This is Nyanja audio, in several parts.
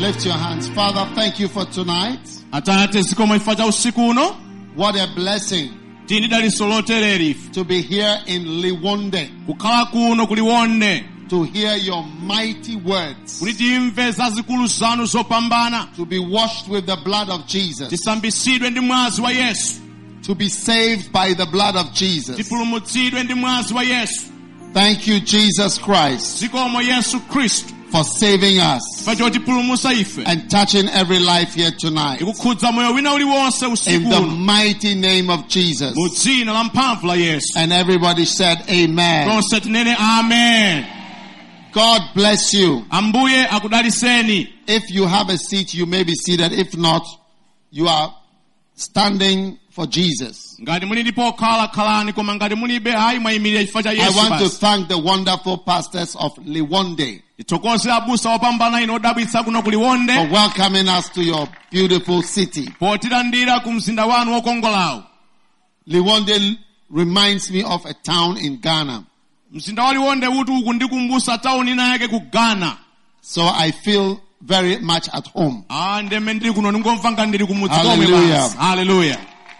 Lift your hands. Father, thank you for tonight. Atate zikomo chifukwa cha usiku uno. What a blessing Tini daliso lotereri. to be here in Liwonde, Kukhala kuno ku Liwonde. to hear your mighty words, Kuti timve zazikulu zanu zopambana. to be washed with the blood of Jesus, Tisambisidwe ndi mwazi wa Yesu. to be saved by the blood of Jesus. Tipulumutsidwe ndi mwazi wa Yesu. Thank you, Jesus Christ, Zikomo Yesu Kristu. for saving us Pacho tipulumusa ife. and touching every life here tonight. Ikukhudza moyo wina uliwonse In usiku the uno. mighty name of Jesus. Mu dzina la mphamvu la Yesu. And everybody said amen. Tonse tinene amen. God bless you. Ambuye akudaliseni. If you have a seat, you may be seated. If not, you are standing for Jesus. Ngati muli pokhala khalani, koma ngati mulibe hayi mwayimirira chifukwa cha I Yesu want to basi. thank the wonderful pastors of Liwonde Titokoze abusa opambana ino odabwitsa kuno ku for Liwonde. welcoming us to your beautiful city. Potilandira ku mzinda wanu wokongolawo. Liwonde reminds me of a town in Ghana. Mzinda wa Liwonde uti ukundikumbusa tauni ina yake ku Ghana. So I feel very much at home. Ndeme ndiri kuno ndingomva ngati ndiri kumudzi komwe Hallelujah. basi. Hallelujah.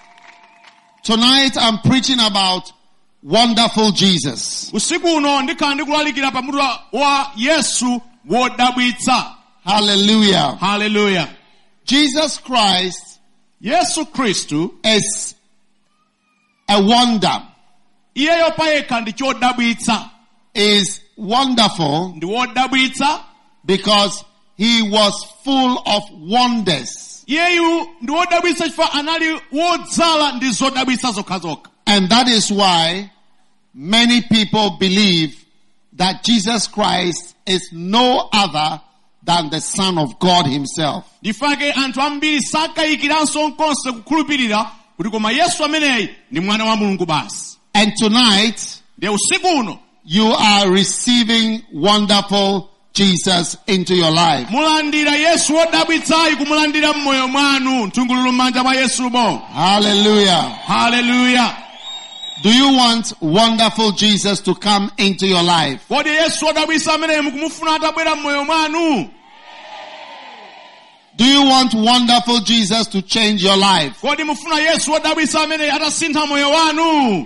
Tonight I'm preaching about wonderful Jesus. Usiku uno ndikhala ndikulalikira pamutu wa Yesu wodabwitsa. Hallelujah. Hallelujah. Jesus Christ Yesu Kristu is a wonder. iyeyo payekha ndi chodabwitsa. Is wonderful Ndi wodabwitsa. because he was full of wonders. Iyeyu ndi wodabwitsa chifukwa anali wodzala ndi zodabwitsa zokhazokha. And that is why many people believe that Jesus Christ is no other than the Son of God himself. Ndifake anthu ambiri sakayikiranso nkonse kukhulupirira kuti koma Yesu ameneyi ndi mwana wa Mulungu basi. And tonight, Ndiye usiku uno you are receiving wonderful Jesus into your life. mulandira Yesu wodabwitsayi kumulandira mmoyo mwanu mthungululu m'manja mwa Yesumo. Hallelujah. Hallelujah. Do you want wonderful Jesus to come into your life? Kodi Yesu wodabwitsa ameneyi mukumufuna atabwera mmoyo mwanu? Do you want wonderful Jesus to change your life? Kodi mufuna Yesu wodabwitsa ameneyi atasintha moyo wanu?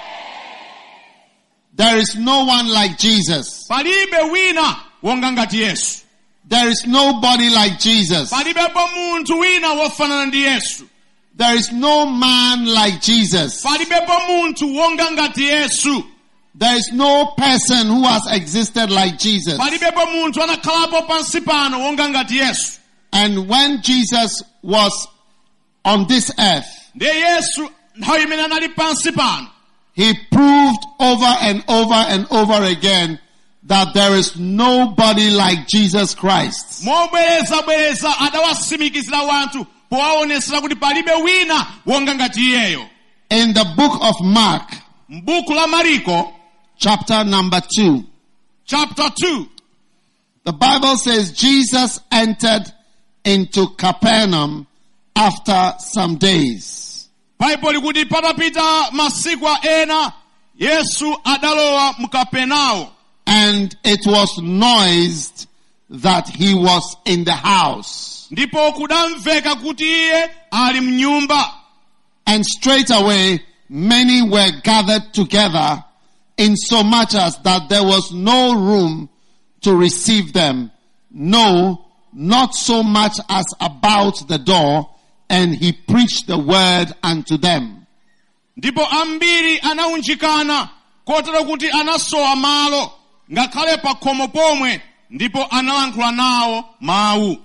There is no one like Jesus. Palibe wina wonga ngati Yesu. There is nobody like Jesus. Palibepo munthu wina wofanana ndi Yesu. There is no man like Jesus. Palibepo munthu wonga ngati Yesu. There is no person who has existed like Jesus. Palibepo munthu anakhalapo pansi pano wonga ngati Yesu. And when Jesus was on this earth, Ndiye Yesu nthawi imene anali pansi pano, he proved over and over and over again that there is nobody like Jesus Christ. mobwereza adawasimikizira wanthu powaonesera kuti palibe wina wonga ngati iyeyo. In the book of Mark, M'buku la Mariko, chapter number 2, chapter 2, the Bible says Jesus entered into Capernaum after some days. Bible likuti patapita masiku ena Yesu adalowa mu Kapenawo. And it was noised that he was in the house. Ndipo kudamveka kuti iye ali mnyumba. And straight away many were gathered together, in so much as that there was no room to receive them. No, not so much as about the door. And he preached the word unto them. Ndipo ambiri anaunjikana kotero kuti anasowa malo ngakhale pa khomo pomwe, ndipo analankhula nawo mawu.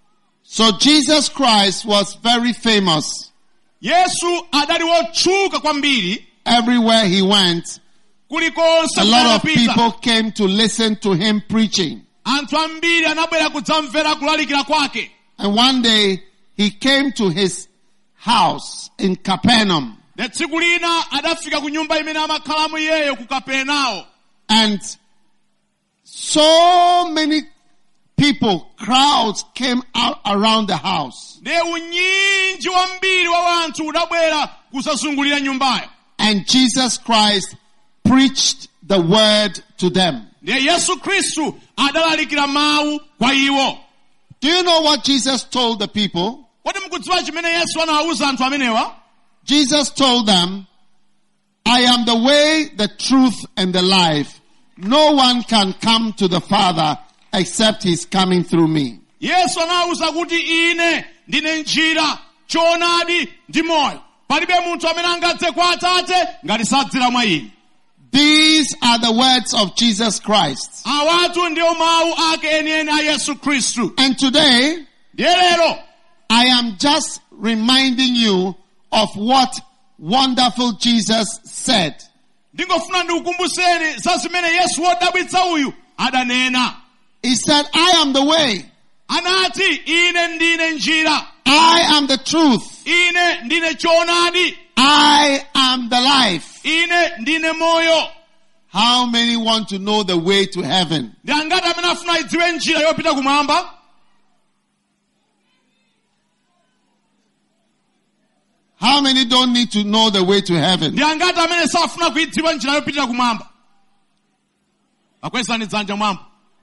So Jesus Christ was very famous. Yesu adali wotchuka kwambiri. Everywhere he went, Kulikonse a lot of kudanapita, people came to listen to him preaching. anthu ambiri anabwera kudzamvera kulalikira kwake. And one day he came to his house in Capernaum. Ne tsiku lina adafika ku nyumba imene amakhalamo iyeyo ku Kapenawo. And so many people, crowds came out around the house. Ne unyinji wambiri wa wanthu udabwera kusazungulira nyumbayo. And Jesus Christ preached the word to them. Ne Yesu Kristu adalalikira mawu kwa iwo. Do you know what Jesus told the people? Kodi mukudziwa chimene Yesu anawuza anthu amenewa? Jesus told them, I am the way, the truth, and the life. No one can come to the Father except he's coming through me. Yesu anawuza kuti ine ndine njira, choonadi ndi moyo. Palibe munthu amene angadze kwa Atate ngati sadzera mwa ine. These are the words of Jesus Christ. Awatu ndiyo mawu ake enieni a Yesu Kristu. And today, Lero I am just reminding you of what wonderful Jesus said. ndingofuna ndikukumbuseni za zimene Yesu wodabwitsa uyu adanena. He said, I am the way. Anati ine ndine njira. I am the truth. Ine ndine choonadi. I am the life. Ine ndine moyo. How many want to know the way to heaven? Ndi angati amene afuna idziwe njira yopita kumwamba? How many don't need to know the way to heaven? Ndi angati amene safuna kuidziwa njira yopita kumwamba? Akwezani dzanja mwamba.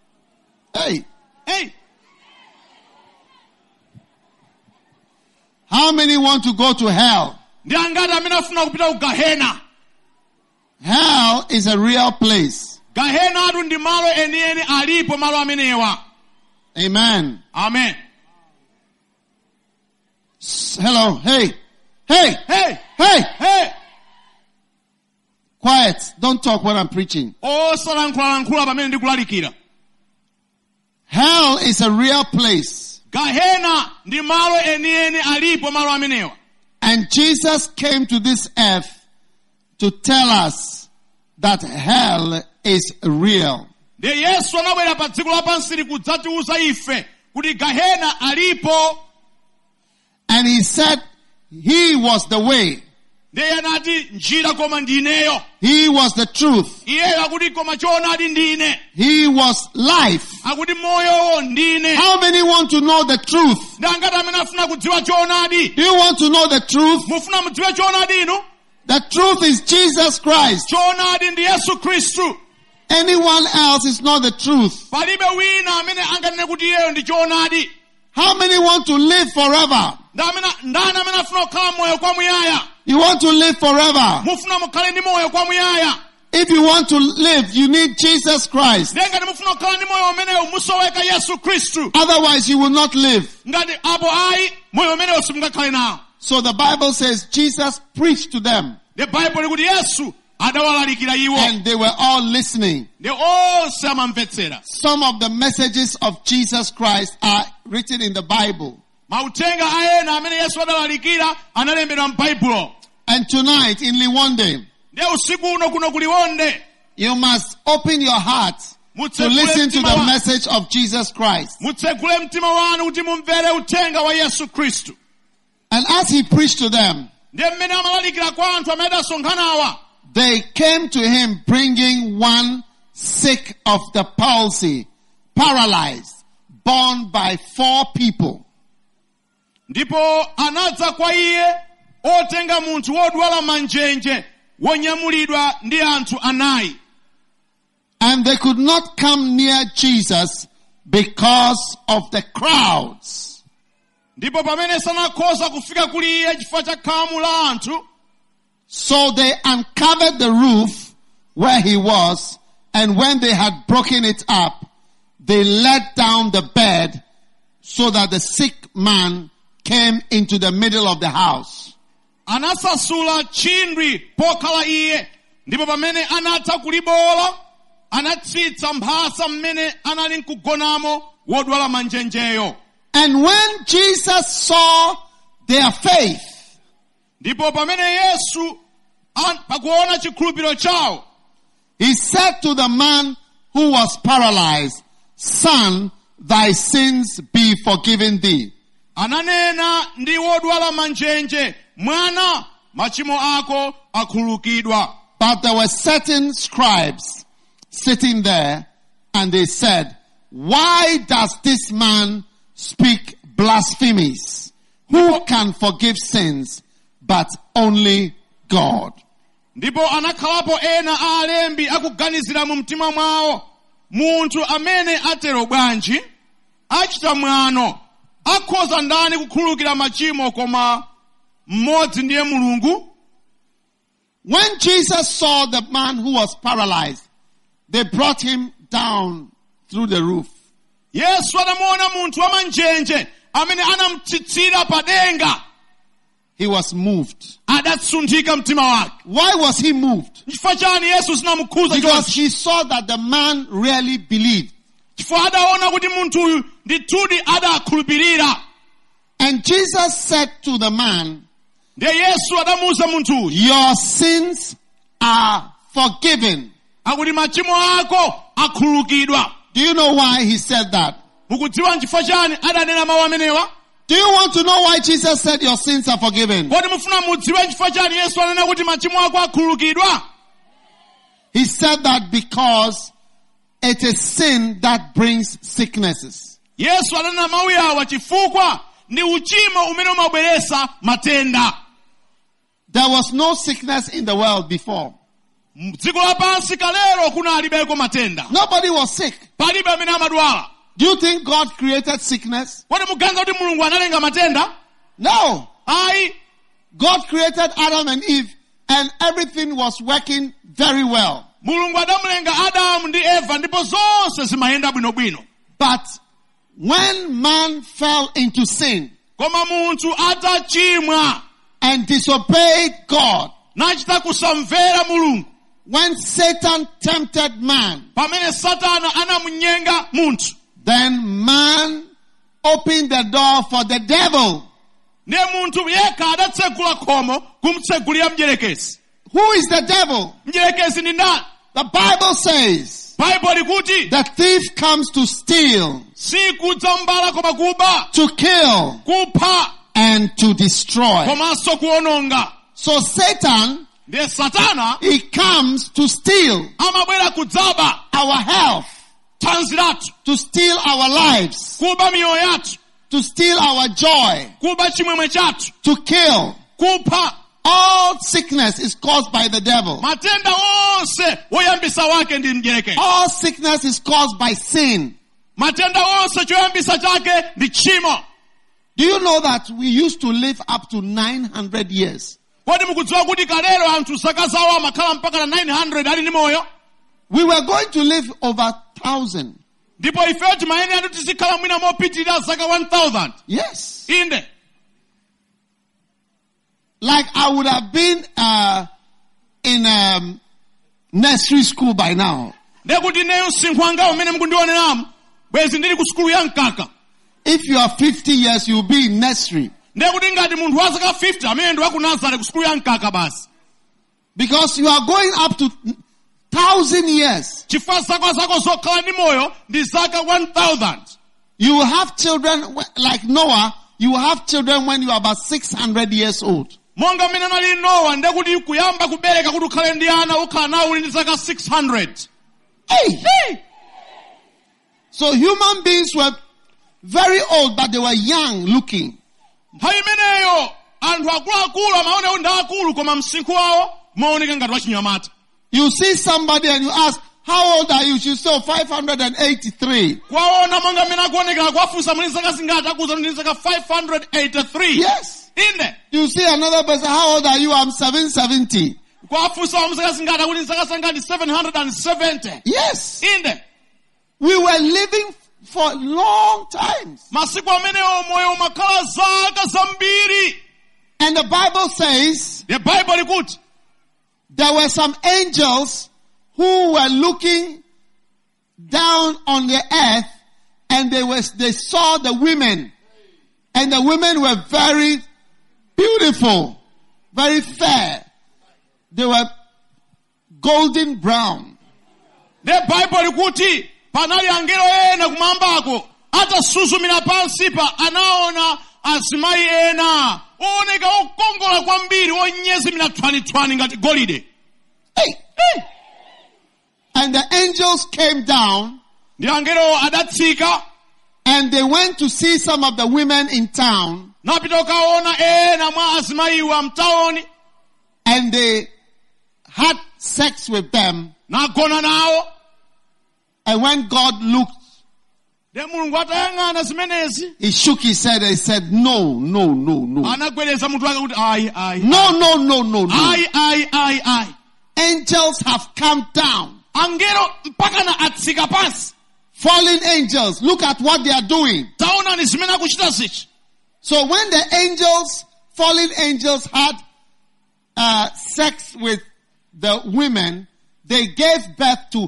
Hey. How many want to go to hell? Ndi angati amene afuna kupita ku Gahena? Hell is a real place. Gahena atu ndi malo enieni alipo malo amenewa. Amen. Amen. Hello. Hey. Quiet. Don't talk when I'm preaching. Osalankhula pamene ndikulalikira. Hell is a real place. Gahena ndi malo enieni alipo malo amenewa. And Jesus came to this earth to tell us that hell is real. De Yesu anabwera pa dziko lapansi kudzatiuza ife kuti Gahena alipo. And he said he was the way. De anati njira koma ndineyo. He was the truth. Iye akuti koma choonadi ndine. He was life. Akuti moyo ndine. How many want to know the truth? Ndangati amene afuna kudziwa choonadi? Do you want to know the truth? Mufuna mudziwe choonadi inu? The truth is Jesus Christ. Choonadi ndi Yesu Kristu. Anyone else is not the truth. Palibe wina amene anganene kuti iyeyo ndi choonadi. How many want to live forever? Ndani amene afuna kukhala moyo kwa muyaya? You want to live forever. Mufuna mukhale ndi moyo kwa muyaya. If you want to live, you need Jesus Christ. Ngati mufuna kukhala ndi moyo umenewu musoweka Yesu Kristu. Otherwise you will not live. Ngati apo ayi moyo umenewu simungakhale nawo. So the Bible says Jesus preached to them. The Bible likuti Yesu adawalalikira iwo. And they were all listening. Ndi onse amamvetsera. Some of the messages of Jesus Christ are written in the Bible. Mautenga ayena amene Yesu adalalikira analembedwa m'Baibulo. And tonight in Liwonde, ndi usiku uno kuno ku Liwonde, you must open your heart to listen to the message of Jesus Christ. Mutsegule mtima wanu kuti mumvere uthenga wa Yesu Kristu. And as he preached to them, ndi mmene amalalikira kwa anthu amene asonkhanawa, they came to him bringing one sick of the palsy, paralyzed, borne by 4 people. Ndipo anadza kwa iye otenga munthu wodwala manjenje wonyamulidwa ndi anthu 4. And they could not come near Jesus because of the crowds. Ndipo pamene sanakhoza kufika kuli iye chifukwa cha khamu la anthu, so they uncovered the roof where he was, and when they had broken it up, they let down the bed so that the sick man came into the middle of the house. Anasasula chindwi pokhala iye, ndipo pamene anatha kulibola, anatsitsa mphasa mmene anali nkugonamo wodwala manjenjeyo. And when Jesus saw their faith, ndipo pamene Yesu pakuona chikhulupiriro chawo, he said to the man who was paralyzed, "Son, thy sins be forgiven thee." Ananena ndi wodwala manjenje, "Mwana, machimo ako akhululukidwa." But there were certain scribes sitting there, and they said, "Why does this man speak blasphemies? Who can forgive sins but only God?" Ndipo anakhalapo ena alembi akuganizira mu mtima mwawo, munthu amene atero bwanji? achita mwano, akhoza ndani kukhululukira machimo koma mmodzi ndiye Mulungu? When Jesus saw the man who was paralyzed, they brought him down through the roof. Yesu anamuona munthu wamanjenje amene anamtsitsira padenga. He was moved. Adatsunthika mtima wake. Why was he moved? Chifukwa chani Yesu sinamukhuza Because chonchi? he saw that the man really believed. Chifukwa adaona kuti munthu uyu ndithudi adakhulupirira. And Jesus said to the man, Ndiye Yesu adamuwuza munthu uyu, your sins are forgiven. akuti machimo ako akhululukidwa. Do you know why he said that? Mukudziwa chifukwa chani adanena mawu amenewa? Do you want to know why Jesus said your sins are forgiven? Kodi mufuna mudziwe chifukwa chani Yesu anena kuti machimo ako akhululukidwa? He said that because it is sin that brings sicknesses. Yesu anena mawu awa chifukwa ndi uchimo umene umabweretsa matenda. There was no sickness in the world before. Dziko lapansi kalero kunalibeko matenda. Nobody was sick. Palibe amene amadwala. Do you think God created sickness? Kodi muganiza kuti Mulungu analenga matenda? No. Ayi. God created Adam and Eve and everything was working very well. Mulungu adamulenga Adamu ndi Eva ndipo zonse zimayenda bwinobwino. But when man fell into sin Koma munthu atachimwa and disobeyed God, nachita kusamvera Mulungu, when Satan tempted man, pamene Satana anamunyenga munthu, then man opened the door for the devil. ndiye munthu yekha adatsegula khomo kumtsegulira mdierekezi. Who is the devil? Mdierekezi ndi ndani? The Bible says Bible likuti the thief comes to steal, sikudza mbala koma kuba, to kill, kupha, and to destroy. komanso kuononga. So Satan, Ndiye Satana he comes to steal amabwera kudzaba our health, thanzi lathu, to steal our lives, kuba miyoyo yathu, to steal our joy, kuba chimwemwe chathu, to kill. kupha. All sickness is caused by the devil. Matenda onse woyambisa wake ndi mdierekezi. All sickness is caused by sin. Matenda onse choyambisa chake ndi tchimo. Do you know that we used to live up to 900 years? Kodi mukudziwa kuti kalero anthu zaka zawo amakhala mpaka na 900 ali ndi moyo? We were going to live over 1,000. Ndipo ifeyo timayenera kuti tizikhala mwina mopitirira zaka 1000. Yes. Inde. Like I would have been in nursery school by now. Ndekuti neyo msinkhu wanga umene mukundioneramu bwezi ndili ku sukulu ya mkaka. If you are 50 years, you will be in nursery. Ndekuti ngati munthu wa zaka 50 amene ndi wa ku Nazareth ku sukulu ya mkaka basi. Because you are going up to 1,000 years. Chifukwa zako zokhala ndi moyo ndi zaka 1000. You will have children like Noah. You will have children when you are about 600 years old. Monga mmene anali Nowa ndekuti kuyamba kubereka kuti ukhale ndi ana ukhala nawo uli ndi zaka 600. Hey! So human beings were very old, but they were young looking. Nthawi imeneyo anthu akuluakulu amaona kuti ndi akulu koma msinkhu wawo maoneka ngati wachinyamata. You see somebody and you ask, how old are you? She said, 583. Kwaona monga mmene akuonekera kwafunsa muli zaka zingati akuza ndi zaka 583. Yes. Inde. You see another person, how old are you? I'm 770. Kwafunsa wa zaka zingati akuti zaka zingati 770. Yes. Inde. We were living for long times. Masiku amenewo moyo umakhala zaka zambiri. And the Bible says, The Bible likuti there were some angels who were looking down on the earth and they saw the women. And the women were very beautiful, very fair. They were golden brown. The Bible likuti panali angelo ena kumwambako atasuzumira pansi pa anaona azimayi ena ooneka okongola kwambiri onyezimira thwanithwani ngati golide. Hey! And the angels came down Ndi angelo adatsika and they went to see some of the women in town napita ukaona ena mwa azimayiwa mtaoni and they had sex with them. nagona nawo. And when God looked, De mulungu atayang'ana zimenezi. He shook his head and he said, no, no, no, no. Anagwedeza mutu wake kuti ayi. No, no, no, no, no. Ayi. Angels have come down. Angelo mpaka na atsika pansi. Fallen angels, look at what they are doing. Taona ni zimene akuchita zichi. So when the fallen angels had sex with the women, they gave birth to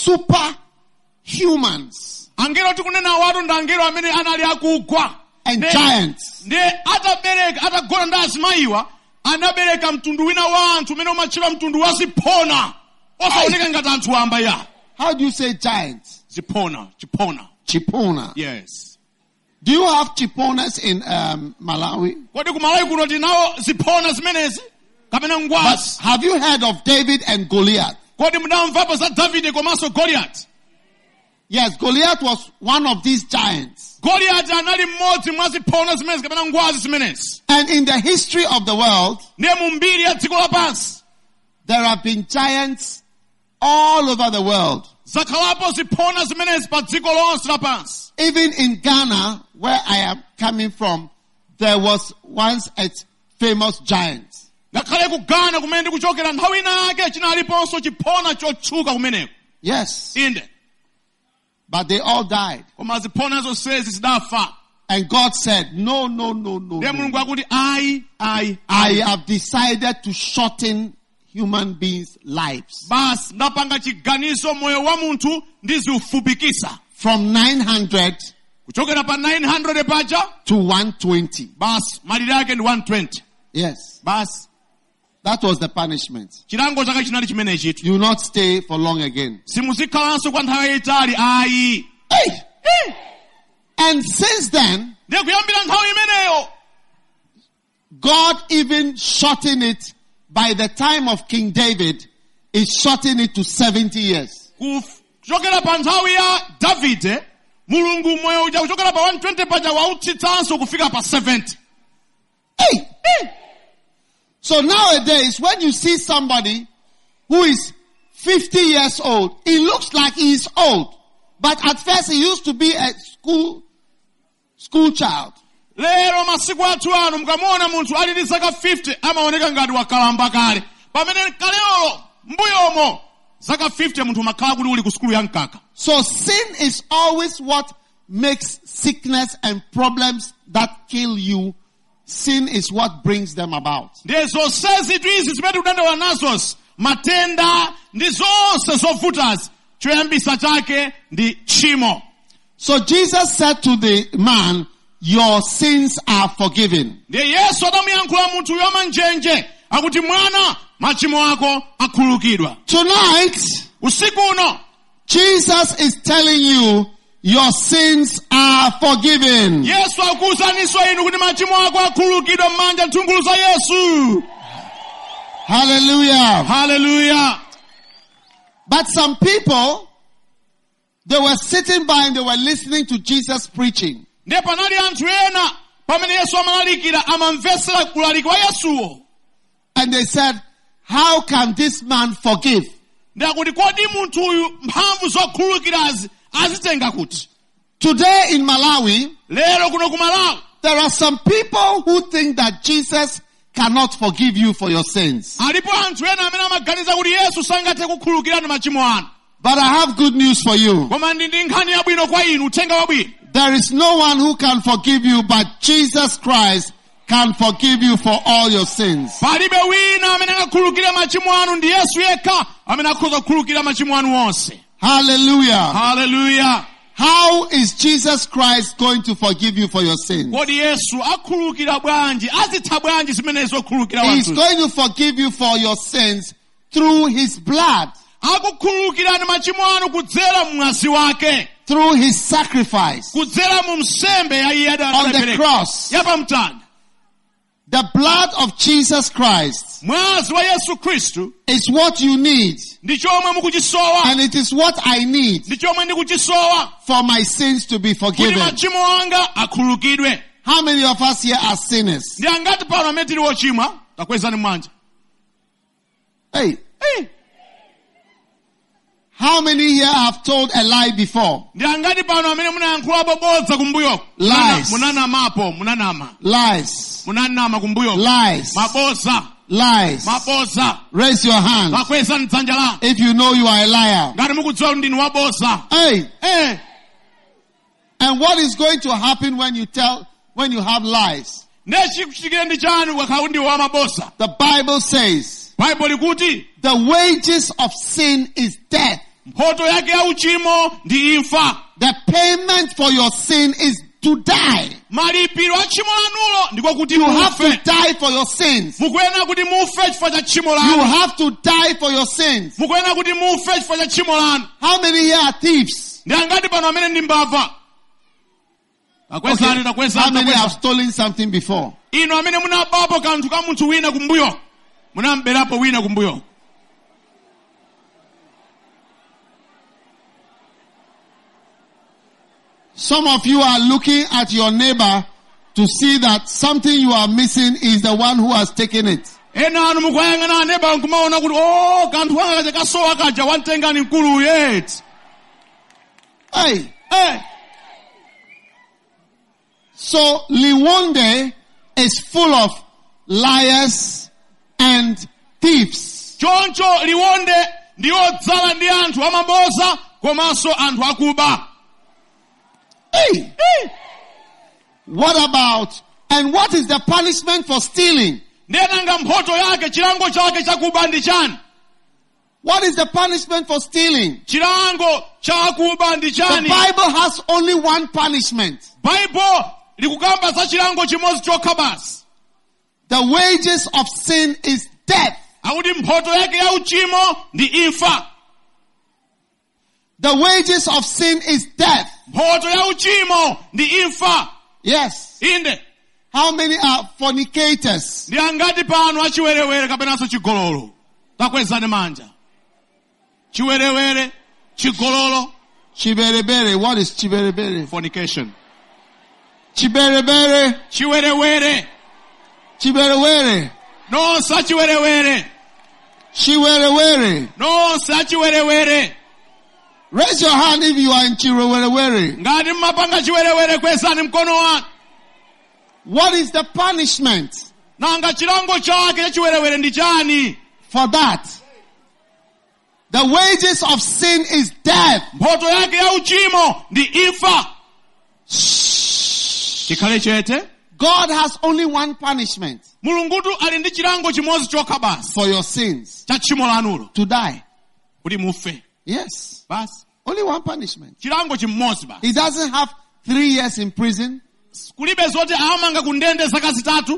superhumans. Angelo tikunena watu nda angelo amene anali akugwa. And giants. Atagona nda azimayiwa, anabereka mtundu wina wa anthu umene umatchedwa mtundu wa ziphona. Osaoneka ngati anthu wamba ya. How do you say giants? Chipona. Chipona. Yes. Do you have chiponas in Malawi? Kodi ku Malawi kuno tinawo ziphona zimenezi? Kapena ngwazi. Have you heard of David and Goliath? Kodi mudamvapo za Davide komanso Goliath? Yes, Goliath was one of these giants. Goliath anali mmodzi mwa ziphona zimenezi kapena ngwazi zimenezi. And in the history of the world, ndiye mu mbiri ya dziko lapansi, there have been giants all over the world. Zakhalapo ziphona zimenezi pa dziko lonse lapansi. Even in Ghana, where I am coming from, there was once a famous giant. Ngakhale ku Ghana kumene ndikuchokera nthawi inake chinaliponso chiphona chotchuka kumeneko. Yes. Inde. But they all died. Koma ziphona zonsezi zidafa. And God said, no, no, no, no, ndiye mulungu no. akuti ayi. I have decided to shorten human beings' lives. Basi ndapanga chiganizo moyo wa munthu ndiziufupikisa. From 900 kuchokera pa 900 paja to 120. Basi malire yake ndi 120. Yes. Basi that was the punishment. chilango chake chinali chimene chitu. You will not stay for long again. Simuzikhalanso kwa nthawi yayitali ayi. Hey! And since then, ndiye kuyambira nthawi imeneyo, God even shortened it. By the time of King David, he shortened it to 70 years. Kuchokera pa nthawi ya Davide, mulungu moyo uja kuchokera pa 120 paja wautsitsanso kufika pa 70. Hey! So nowadays, when you see somebody who is 50 years old, he looks like he is old. But at first he used to be a school child. Lero masiku athu ano mukamona munthu ali ndi zaka 50 amaoneka ngati wakalamba kale. Pamene kaleolo mbuyomo zaka 50 munthu makhala kuti uli ku skulu ya mkaka. So sin is always what makes sickness and problems that kill you. Sin is what brings them about. Ndiye zonsezi izi zimene tikudandaula nazonso, matenda ndi zonse zovutazi, choyambisa chake ndi tchimo. So Jesus said to the man, your sins are forgiven. Ndiye Yesu adamuyankhula munthu yoma njenje akuti mwana machimo ako akhululukidwa. Tonight, usiku uno, Jesus is telling you your sins are forgiven. Yesu akuwuzaninso inu kuti machimo ako akhululukidwa m'manja nthungulu za Yesu. Hallelujah. Hallelujah. But some people, they were sitting by and they were listening to Jesus preaching. Ndiye panali anthu ena pamene Yesu amalalikira amamvetsera kulalika wa Yesuwo. And they said, how can this man forgive? Ndiye akuti kodi munthu uyu mphamvu zokhululukirazi azitenga kuti? Today in Malawi, lero kuno ku Malawi, there are some people who think that Jesus cannot forgive you for your sins. alipo anthu ena amene amaganiza kuti Yesu sangathe kukhululukirani machimo anu. But I have good news for you. Koma ndi nkhani yabwino kwa inu, uthenga wabwino. There is no one who can forgive you, but Jesus Christ can forgive you for all your sins. Palibe wina amene angakhululukire machimo anu, ndi Yesu yekha amene akhoza kukhululukira machimo anu onse. Hallelujah. Hallelujah. How is Jesus Christ going to forgive you for your sins? Kodi Yesu akhululukira bwanji, azitha bwanji zimenezo okhululukira He's wanthu? going to forgive you for your sins through his blood, akukhululukirani machimo anu kudzera mwazi wake, through his sacrifice kudzera mu nsembe ya iye on the cross. yapamtanda. The blood of Jesus Christ Mwazi wa Yesu Kristu is what you need, ndi chomwe mukuchisowa, and it is what I need ndi chomwe ndikuchisowa for my sins to be kuti forgiven. machimo anga akhululukidwe. How many of us here are sinners? Ndi angati pano amene tili ochimwa? Takwezani m'manja. Hey, How many here have told a lie before? Ndi angati pano amene munayankhula bodza kumbuyo? Lies. Munanamapo, munanama. Lies. Munanama kumbuyo. Lies. Maboza. Lies. Maboza. Raise your hand Makweza ndzanja la. if you know you are a liar. Ngati mukudziwa ndinu waboza. Hey. Eh. And what is going to happen when you have lies? Ndechikuchikire ndi chani wakhala ndi wa maboza? The Bible says, Bible likuti the wages of sin is death. mphoto yake ya uchimo ndi imfa. The payment for your sin is to die. Malipiro a tchimo lanulo ndiko kuti You have to mufe. die for your sins. Mukuyenera kuti mufe chifukwa cha tchimo You lanu. have to die for your sins. Mukuyenera kuti mufe chifukwa cha tchimo lanu. How many here are thieves? Ndi angati pano amene ndi mbava? Takwezani, How takwezani, many have takwezani. stolen something before? Ino amene munabapo kanthu ka munthu wina kumbuyo. Munamberapo wina kumbuyo. Some of you are looking at your neighbor to see that something you are missing is the one who has taken it. Ena anu mukuyang'ana aneba nkumaona kuti kanthu aka kaja kasowa kaja wamtengani mkulu yeti. Hey. Eh. So Liwonde is full of liars and thieves. Choncho Liwonde ndiyodzala ndi anthu amaboza komanso anthu akuba. Hey. What is the punishment for stealing? Ndenanga mphoto yake chilango chake chakuba ndi chani? What is the punishment for stealing? Chilango chakuba ndi The chani? Bible has only one punishment. Bible likukamba za chilango chimodzi chokha basi. The wages of sin is death. Akuti mphoto yake ya uchimo ndi imfa. The wages of sin is death. Mphoto ya uchimo ndi imfa. Yes. Inde. How many are fornicators? Ndi angati pano achiwerewere kapenanso chigololo? Takwezani manja. Chiwerewere, chigololo. Chiberebere. What is chiberebere? Fornication. Chiberebere. Chiwerewere. Chiberewere. No sa chiwerewere. Chiwerewere. No sa chiwerewere. Raise your hand if you are in Chiwerewere. Ngati mmapanga chiwerewere kwezani mkono wanu. What is the punishment Nanga chilango chake cha chiwerewere ndi chani? for that? The wages of sin is death. Mphoto yake ya uchimo ndi imfa. Chikhale chete. God has only one punishment Mulungutu ali ndi chilango chimodzi chokha basi for your sins. cha tchimo lanulo. To die. Kuti mufe. Yes. Basi. Only one punishment. Chilango chimodzi basi. He doesn't have 3 years in prison, Kulibe zoti amanga kundende zaka zitatu.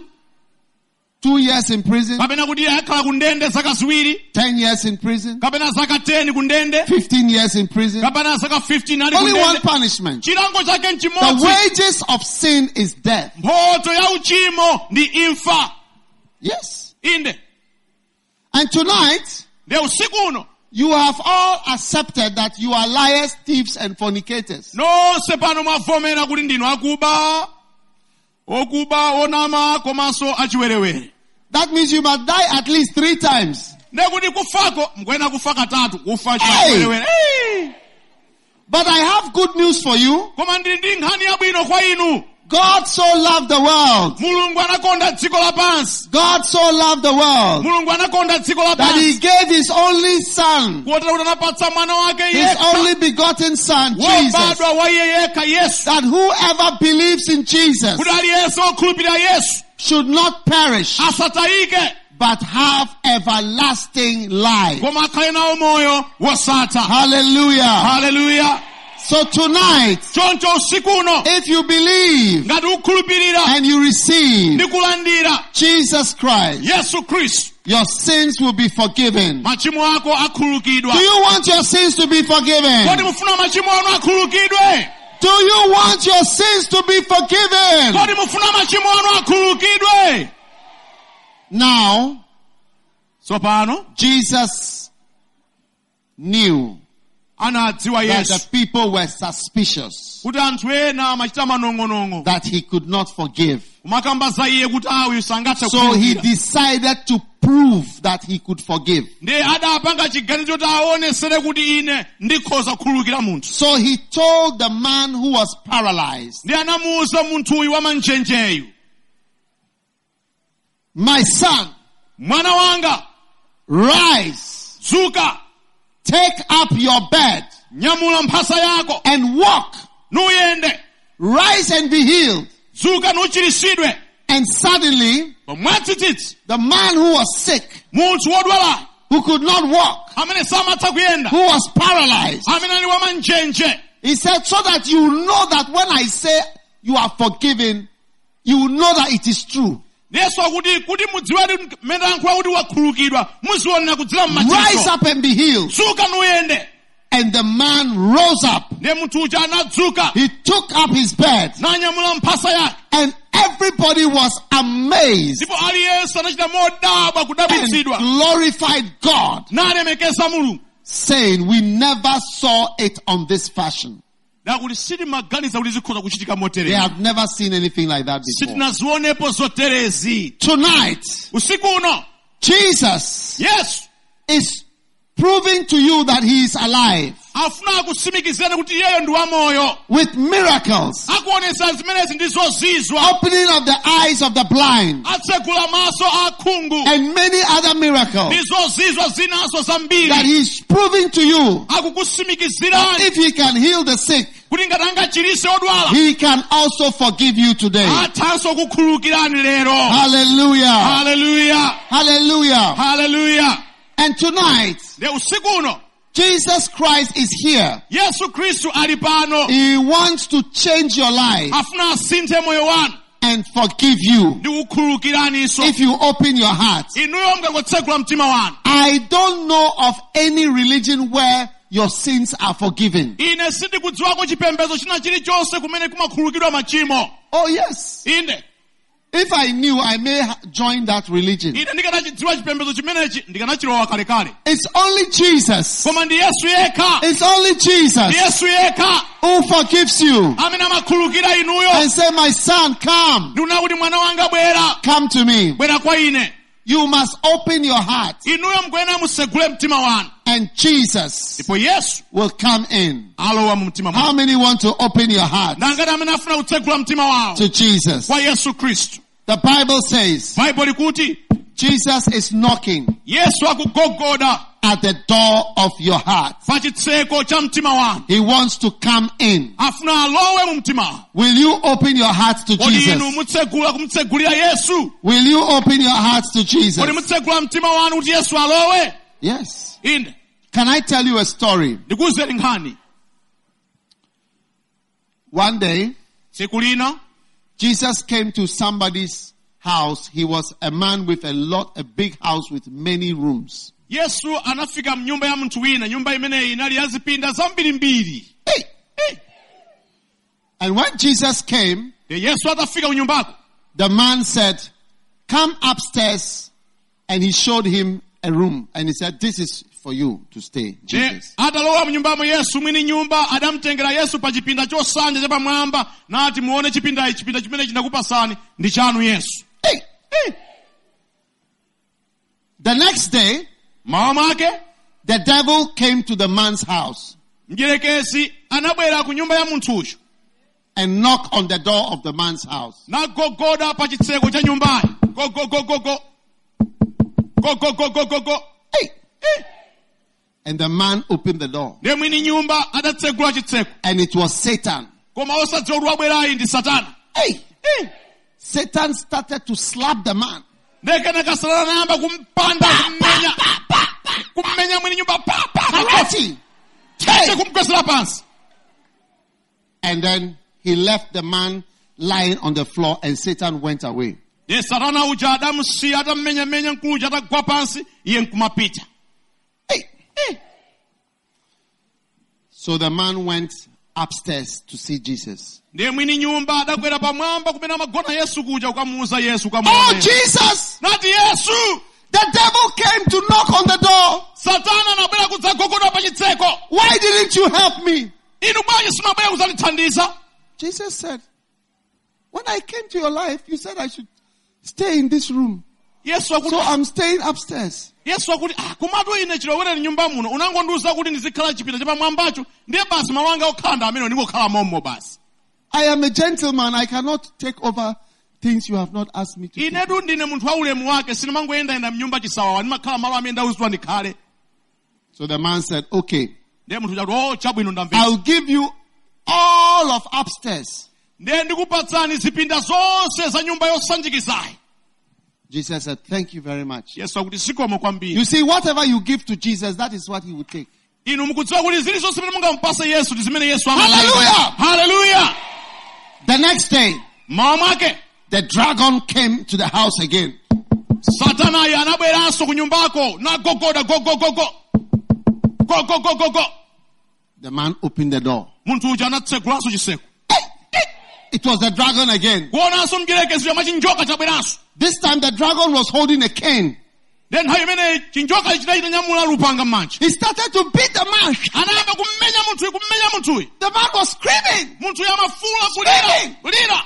2 years in prison, Kapena kuti akhala kundende zaka ziwiri. 10 years in prison, Kapena zaka 10 kundende. 15 years in prison. Kapena zaka 15 ali Only one kundende. punishment. Chilango chake The nchimodzi. wages of sin is death. Mphoto ya uchimo ndi imfa. Yes. Inde. And tonight, Nde usiku uno. you have all accepted that you are liars, thieves, and fornicators. Nonse pano mwavomera kuti ndinu akuba. Okuba, onama, komanso achiwerewere. That means you must die at least 3 times. Nekuti kufako, mkwena kufa katatu, kufa Hey! chiwerewere. Hey! But I have good news for you. Koma ndili ndi nkhani yabwino kwa inu. God so loved the world. Mulungu anakonda dziko lapansi. God so loved the world Mulungu anakonda dziko that he lapansi. gave his only son, Kuotera kuti anapatsa mwana wake his yekha. only begotten son, Jesus, Wobadwa wa iye yekha Yesu. that whoever believes in Jesus Kuti aliyense okhulupirira Yesu. should not perish, Asatayike. but have everlasting life. Koma akhale nawo moyo wosatha. Hallelujah. Hallelujah. So tonight, Choncho usiku uno. if you believe Ngati ukhulupirira. and you receive Ndi kulandira. Jesus Christ, Yesu Kristu. your sins will be forgiven. Machimo ako akhululukidwa. Do you want your sins to be Kodi forgiven? mufuna machimo anu akhululukidwe? Do you want your sins to be forgiven? Kodi mufuna machimo anu akhululukidwe? Now, Tsopano Jesus knew anadziwa that Yesu the people were suspicious kuti anthu ena amachita manong'onong'o that he could not forgive. kumakamba za iye kuti uyu sangathe So he kukhululukira. decided to prove that he could forgive. Ndiye adapanga chiganizo kuti aonesere kuti ine ndikhoza kukhululukira munthu. So he told the man who was paralyzed, Ndiye anamuwuza munthu uyu wamanjenjeyu, my son, mwana wanga, rise, dzuka, take up your bed nyamula mphasa yako, and walk. nuyende, Rise and be healed. dzuka nuchiritsidwe. And suddenly, Mwatsitsitsi, the man who was sick, munthu wodwala, who could not walk, amene samatha kuyenda, who was paralyzed, amene ali wamanjenje, he said, so that you know that when I say you are forgiven, you will know that it is true. Yesu kuti mudziwe mmene ayankhula kuti wakhululukidwa, muziona kudzera Rise m'machiritso. up and be healed. Dzuka nuyende. And the man rose up. Ndiye munthu uja anadzuka, He took up his bed. nanyamula mphasa yake. And everybody was amazed Ndipo aliyense anachita modabwa and kudabwitsidwa, glorified God, nalemekeza Mulungu. saying, we never saw it on this fashion. Nakuti sitimaganiza kuti zikhoza kuchitika They motere. have never seen anything like that before. Sitinazionepo zoterezi. Tonight, Usiku uno, Jesus Yesu is proving to you that he is alive afuna akutsimikizireni kuti iyeyo ndi wamoyo. with miracles, Akuonesa zimenezi ndi zozizwa, opening of the eyes of the blind, atsegula maso a akhungu, and many other miracles, ndi zozizwa zinaso zambiri. that he is proving to you that Akukutsimikizirani if he can heal the sick, kuti ngati angachiritse odwala, he can also forgive you today. athanso kukhululukirani lero. Hallelujah. Hallelujah. Hallelujah. Hallelujah. And tonight, De usiku uno, Jesus Christ is here. Yesu Kristu ali pano. He wants to change your life Afuna asinthe moyo wanu and forgive you ndi kukhululukiraniso. if you open your heart. Inuyo mukangotsekula mtima wanu. I don't know of any religion where your sins are forgiven. Ine sindikudziwako chipembedzo china chilichonse kumene kumakhululukidwa machimo. Oh yes. Inde. If I knew, I may join that religion. Ine ndikanachidziwa chipembedzo chimenechi ndikanachilowa kalekale. It's only Jesus. Koma ndi Yesu yekha. It's only Ndi Jesus Yesu yekha who forgives you amene amakhululukira inuyo. and say, my son, come. Nduna kuti mwana wanga bwera. Come to me. Bwera kwa ine. You must open your heart Inuyo mkwena musegule mtima wanu. and Jesus Ndipo Yesu will come in. alowa mu mtima How mwanu. many want to open your heart Nangati amene afuna kutsegula mtima wawo to Jesus? kwa Yesu Kristu. The Bible says Bible ikuti Jesus is knocking Yesu akugogoda at the door of your heart. pa chitseko cha mtima wanu. He wants to come in. Afuna alowe mu mtima. Will you open your heart to Kodi inu Jesus? mutsegula kumtsegulira Yesu? Will you open your hearts to Jesus? Kodi mutsegula mtima wanu kuti Yesu alowe? Yes. Inde. Can I tell you a story? Ndikuwuzeni nkhani. One day, Tsiku lina Jesus came to somebody's house. He was a man with a big house with many rooms. Yesu anafika mnyumba ya mtu wina. Nyumba imeneyi inali ya zipinda zambirimbiri. Hey! And when Jesus came, De Yesu atafika kunyumbako. the man said, come upstairs. And he showed him a room. And he said, this is for you to stay, Je, Jesus. atalowa mnyumbamo Yesu mwini nyumba adamtengera Yesu pa chipinda chosanja cha pamwamba nati muone chipinda chimene chinakupasani ndi chanu Yesu. Hey! The next day, Mawa mwake the devil came to the man's house mdierekezi anabwera ku nyumba ya munthuyo and knocked on the door of the man's house. nagogoda pa chitseko cha nyumbayi. Go go go go go. Go go go go go go. Hey! And the man opened the door. Ndiye mwini nyumba adatsegula chitseko. And it was Satan. Koma osadziwa kuti wabwerayi ndi Satana. Hey! Satan started to slap the man. Ndekenaka Satana anayamba kumpanda kummenya mwini nyumba Karate! Hey! Kumkwesera pansi. And then he left the man lying on the floor and Satan went away. Ye Satana uja adamusiya atammenya nkuluja atagwa pansi iye nkumapita. Hey! So the man went upstairs to see Jesus. Ndiye mwini nyumba adakwera pamwamba kumene amagona Yesu kuja kukamuuza Yesu Oh, kamuone. Jesus! Nati Yesu! The devil came to knock on the door. Satana anabwera kudzagogoda pa chitseko. Why didn't you help me? Inu bwanji simabwera kudzandithandiza? Jesus said, when when I came to your life, you said I should stay in this room. yesu So akuti I'm staying upstairs. yesu akuti komatu ine chilowera nyumba muno unangondiuza kuti ndizikhala chipinda chapamwambacho ndiye basi malo anga okhanda amene ndingokhala mommo basi. I am a gentleman. I cannot take over things you have not asked me to do. inetu ndine munthu wa ulemu wake sinimangoyendayenda mnyumba chisawawa ndimakhala malo amene ndauzidwa ndikhale. So the man said, okay, ndiye munthu chati chabwino ndamvetsa. I'll give you all of upstairs. ndiye ndikupatsani zipinda zonse za nyumba yosanjikizayi. Jesus said, thank you very much. yesu akuti zikomo kwambiri. You see, whatever you give to Jesus, that is what he will take. inu mukudziwa kuti zilizonse zimene mungampase yesu ndi zimene yesu Hallelujah! Hallelujah! The next day, mmawa mwake the dragon came to the house again. satanayo anabweranso ku nyumbako nagogoda gogogogo gogogogogo. The man opened the door. munthu uja anatsegulanso chiseko. It was the dragon again. kuonanso mdierekezi chama chinjoka chabweranso. This time the dragon was holding a cane. then nthawi imene chinjoka chitanyamula lupanga m'manja. He started to beat the man. anayamba kumenya munthuyu. The man was screaming. munthuyu amafuula kulira.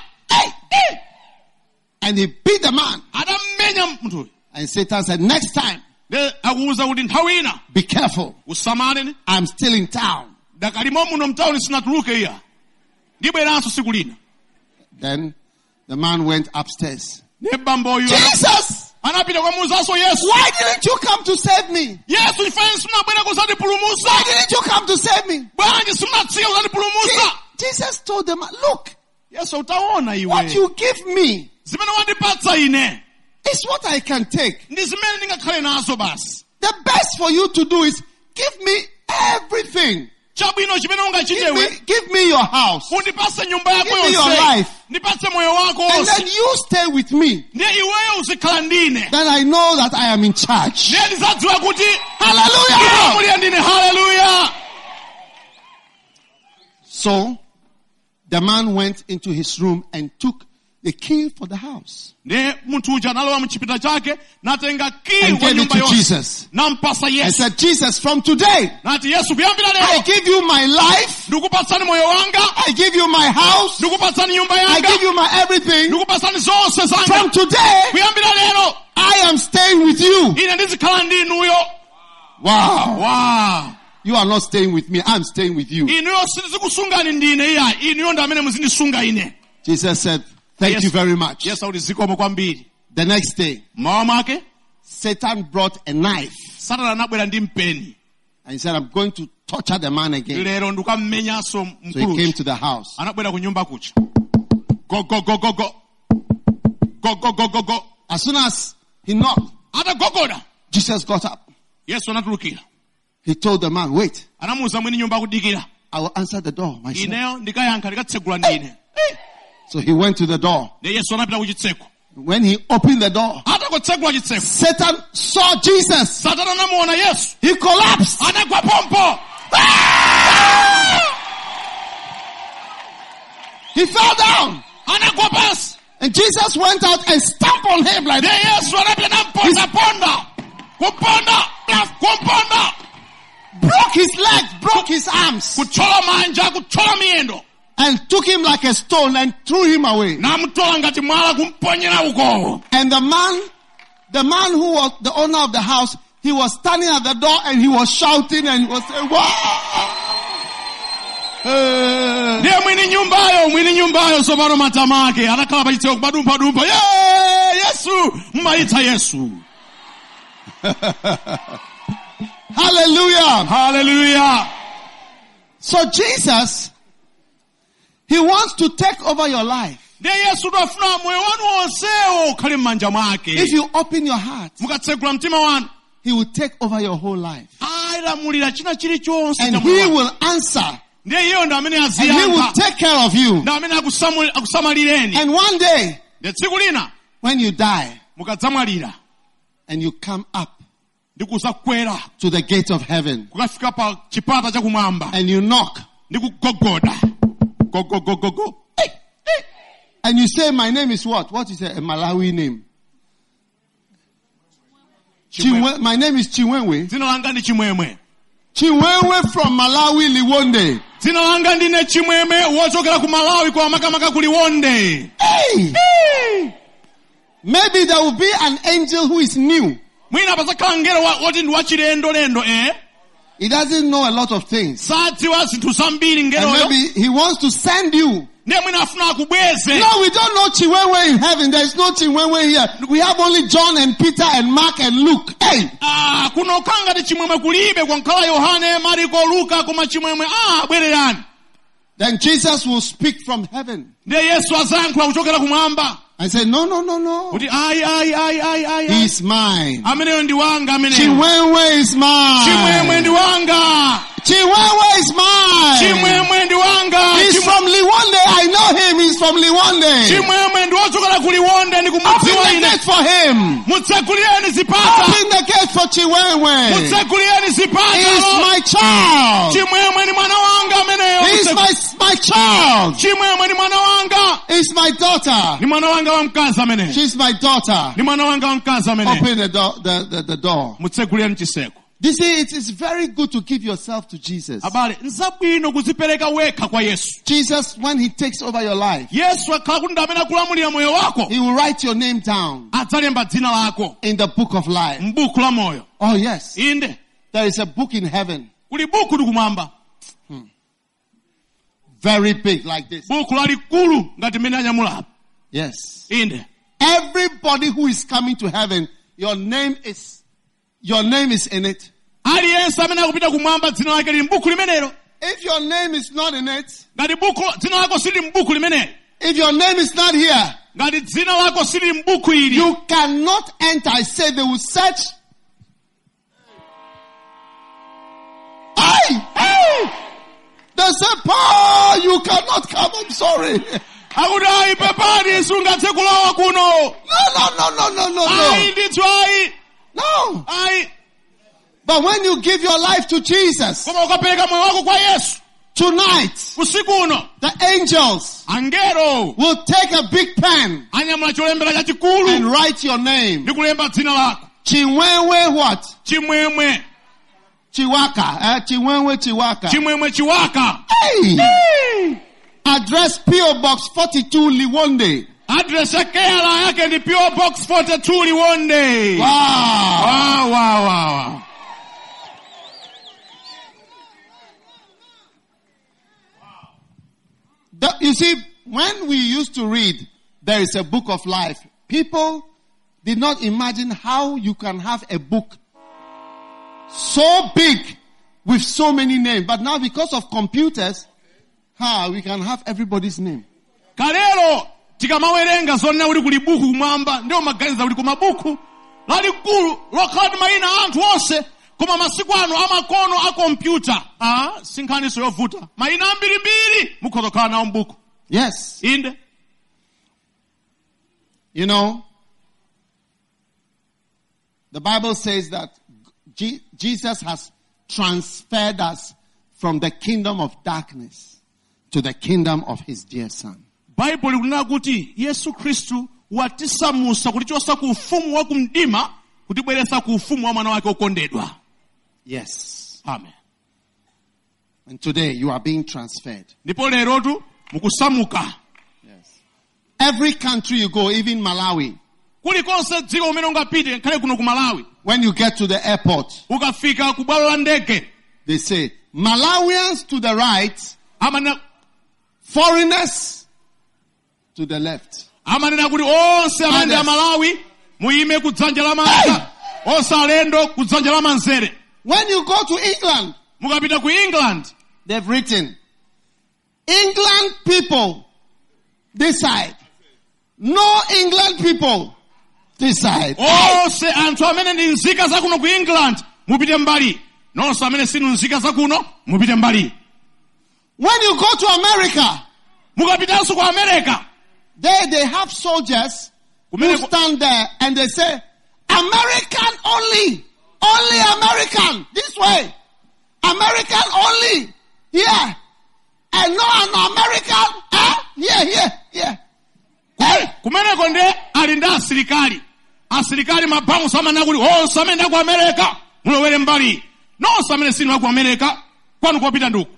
And he beat the man. adammenya munthuyu. And Satan said, next time, de akuwuza kuti nthawi ina be careful. usamale. I'm still in town. dakalimo muno mtawuni sinatuluke iya. ndibweranso siku lina. Then the man went upstairs. ne bamboyu Jesus! anapita kwa muzaso yesu. Why didn't you come to save me? yesu ifanye simunabwera kuzatipulumusa. Why didn't you come to save me? bwanji simunatsika kuzatipulumusa. Jesus told them, look, yesu utaona what iwe you give me zimene wandipatsa ine is what I can take. ndi zimene ndingakhale nazo basi. The best for you to do is give me everything. chabwino chimene ungachitewe Give me your house. undipatse nyumba yako Give me your yonse. life. ndipatse moyo wako And wonse. then you stay with me. ndiye iweyo uzikhala ndine. Then I know that I am in charge. ndiye ndizadziwa kuti Hallelujah! muliya ndine. Hallelujah! So the man went into his room and took the key for the house ndiye munthu uja analowa mchipinda chake natenga key and wa gave it nyumba to yonse Jesus nampasa and yesu. said, Jesus, from today, nati yesu kuyambira I lero give you my life, ndikupatsani moyo wanga. I give you my house, ndikupatsani nyumba I yanga. give you my everything. ndikupatsani zonse From zanga. today, kuyambira lero I am staying with you. ine ndizikhala ndi inuyo. Wow. Wow. You are not staying with me, I'm staying with you. inuyo sindizikusungani ndine iya. inuyo ndi amene muzindisunga ine. Jesus said, thank you very much. yesu akuti zikomo kwambiri. The next day, mmawa mwake Satan brought a knife satana anabwera ndi mpeni. and he said, I'm going to torture the man again. lero ndikammenyanso So he mkulu came uja. to the house. anabwera ku nyumba kucha. go go go go go go go go go go. As soon as he knocked, atagogoda Jesus got up. yesu anatulukira. He told the man, wait, anamuwuza mwini nyumba akudikira. I will answer the door myself. ineyo ndikayankha ndikatsegula ndine. So he went to the door. ndiye yesu anapita ku chitseko. When he opened the door, atakutsegula chitseko Satan saw Jesus. satana anamuona yesu. He collapsed. anagwa pompo. He fell down. anagwa pasi. And Jesus went out and stamped on him like ndiye that. yesu anapita nampondaponda. kumponda. Broke his legs, broke his arms, kuchola manja kuchola miyendo. and took him like a stone and threw him away. namutola ngati mwala kumponyera uko. And the man who was the owner of the house, he was standing at the door and he was shouting and he was saying, wow! ndiye mwini nyumbayo sopano matamake anakhala pa chitseko kubadumpha. yesu mmaitsa yesu. Hallelujah! Hallelujah. So Jesus, he wants to take over your life. ndiye yesu ndafuna moyo wanu wonsewo ukhale m'manja mwake. If you open your heart, mukatsegula mtima wanu he will take over your whole life. alamulira china chilichonse And cha he moyo wanu. will answer. ndiye iyeyo ndi amene And he will aziyankha. take care of you. ndi amene akusamalireni. And one day, ndiye tsiku lina when you die mukadzamwalira and you come up ndi kuzakwera to the gate of heaven kukafika pa chipata chakumwamba and you knock ndi kugogoda. Go. and you say, my name is what? What is a Malawi name? My name is Chinwenwe. dzina langa ndi chimwemwe. Chiwewe from Malawi, Liwonde. Dzina langa ndine Chimwemwe wochokera ku Malawi kwa makamaka ku Liwonde. Hey! Maybe there will be an angel who is new. Mwina pazakhala ngelo woti ndi wachilendo lendo He doesn't know a lot of things. sadziwa zinthu zambiri ngelo And maybe he wants to send you. ndiye mwina afuna akubweze. No, we don't know Chiwewe in heaven. There is no Chiwewe here. We have only John and Peter and Mark and Luke. Hey! Kuno kanga ndi Chimwemwe kulibe kwa nkhala Yohane, Mariko, Luka koma Chimwemwe bwererani. Then Jesus will speak from heaven. Ndiye Yesu azayankhula kuchokera kumwamba. I said, no. Kuti ayi. He's mine. Ameneyo ndi wanga ameneyo. Chiwewe is mine. Chimwemwe ndi wanga. Chiwewe is mine. Chimwemwe ndi wanga. He's from Liwonde. I know him. He's from Liwonde. Chimwemwe ndi wochokera ku Liwonde ndi Open kumudziwa the ine. gate for him. Mutsekulireni zipata. Open the gate for Chiwewe. Mutsekulireni zipata. He's my child. Chimwemwe ni mwana wanga ameneyo. He's my child. Chimwemwe ni mwana wanga. He's my daughter. Ni mwana wanga wa mkazi ameneyo. She's my daughter. Ni mwana wanga wa mkazi ameneyo. Open the door. Mutsekulireni chiseko. You see, it is very good to give yourself to Jesus. Abale, nzabwino kuzipereka wekha kwa Yesu. Jesus, when he takes over your life, Yesu akhala kuti amene akulamulira moyo wako. he will write your name down Adzalemba dzina lako in the book of life. m'buku la moyo. Oh yes. Inde. There is a book in heaven. Kuli buku ndi kumwamba. Very big like this. Buku lalikulu ngati mmene anyamula. Yes. Inde. Everybody who is coming to heaven, your name is in it. Aliyense amene akupita kumwamba dzina lake lili m'buku limenelo. If your name is not in it, Ngati dzina lako sili m'buku limenelo. if your name is not here, Ngati dzina lako sili m'buku ili. you cannot enter. I say they will search. Hey! They say, Paul, you cannot come. I'm sorry. Akuti ayi pepani sungathe kulowa kuno. No. Ayi ndithu ayi. No. Ayi. But when you give your life to Jesus, Koma ukapereka moyo wako kwa Yesu. tonight, Usiku uno. the angels Angelo. will take a big pen Anyamula cholembera chachikulu. and write your name. Ndi kulemba dzina lako. Chiwewe what? Chimwemwe. Chiwaka. Chiwewe Chiwaka. Chimwemwe Chiwaka. Hey! Address P.O. Box 42 Liwonde. Address yake yake ni PO Box 42 Liwonde. Wow. You see, when we used to read, there is a book of life, people did not imagine how you can have a book so big with so many names. But now because of computers, we can have everybody's name. Kalero tikamawerenga zonna uli kuli buku kumwamba ndio maganiza uli kuma buku lalikulu lokhala mayina anthu onse koma masiku ano amakono a computer sinkhaniso yovuta mayina ambirimbiri mukhoza kukhala nawo m'buku. Yes. Inde. You know, the Bible says that Jesus has transferred us from the kingdom of darkness to the kingdom of his dear son. Bible ikunena kuti Yesu Kristu watisamusa kutichosa ku ufumu wa kumdima kutibweretsa ku ufumu wa mwana wake okondedwa. Yes. Amen. And today you are being transferred. Ndipo lerotu mukusamuka. Yes. Every country you go, even Malawi, kulikonse dziko umene ungapite nkhale kuno ku Malawi, when you get to the airport, ukafika ku bwalo la ndege, they say Malawians to the right, amanena to the left. Amanena kuti onse amene a Malawi muime kudzanja lamanja, onse alendo kudzanja lamanzere. When you go to England, mukapita ku England, they've written England people this side, no England people this side. Onse anthu amene ndi nzika zakuno ku England mupite mbali, nonse amene sinu nzika zakuno mupite mbali. When you go to America, mukapitanso ku America, they have soldiers who stand there and they say, American only American, this way, American only, here, and no an American, here. Kumeneko nde ali ndi asilikali mabausa amanena kuti onse amene ku America mulowere mbali, nonse amene sinu aku America kwanu kopita nduku.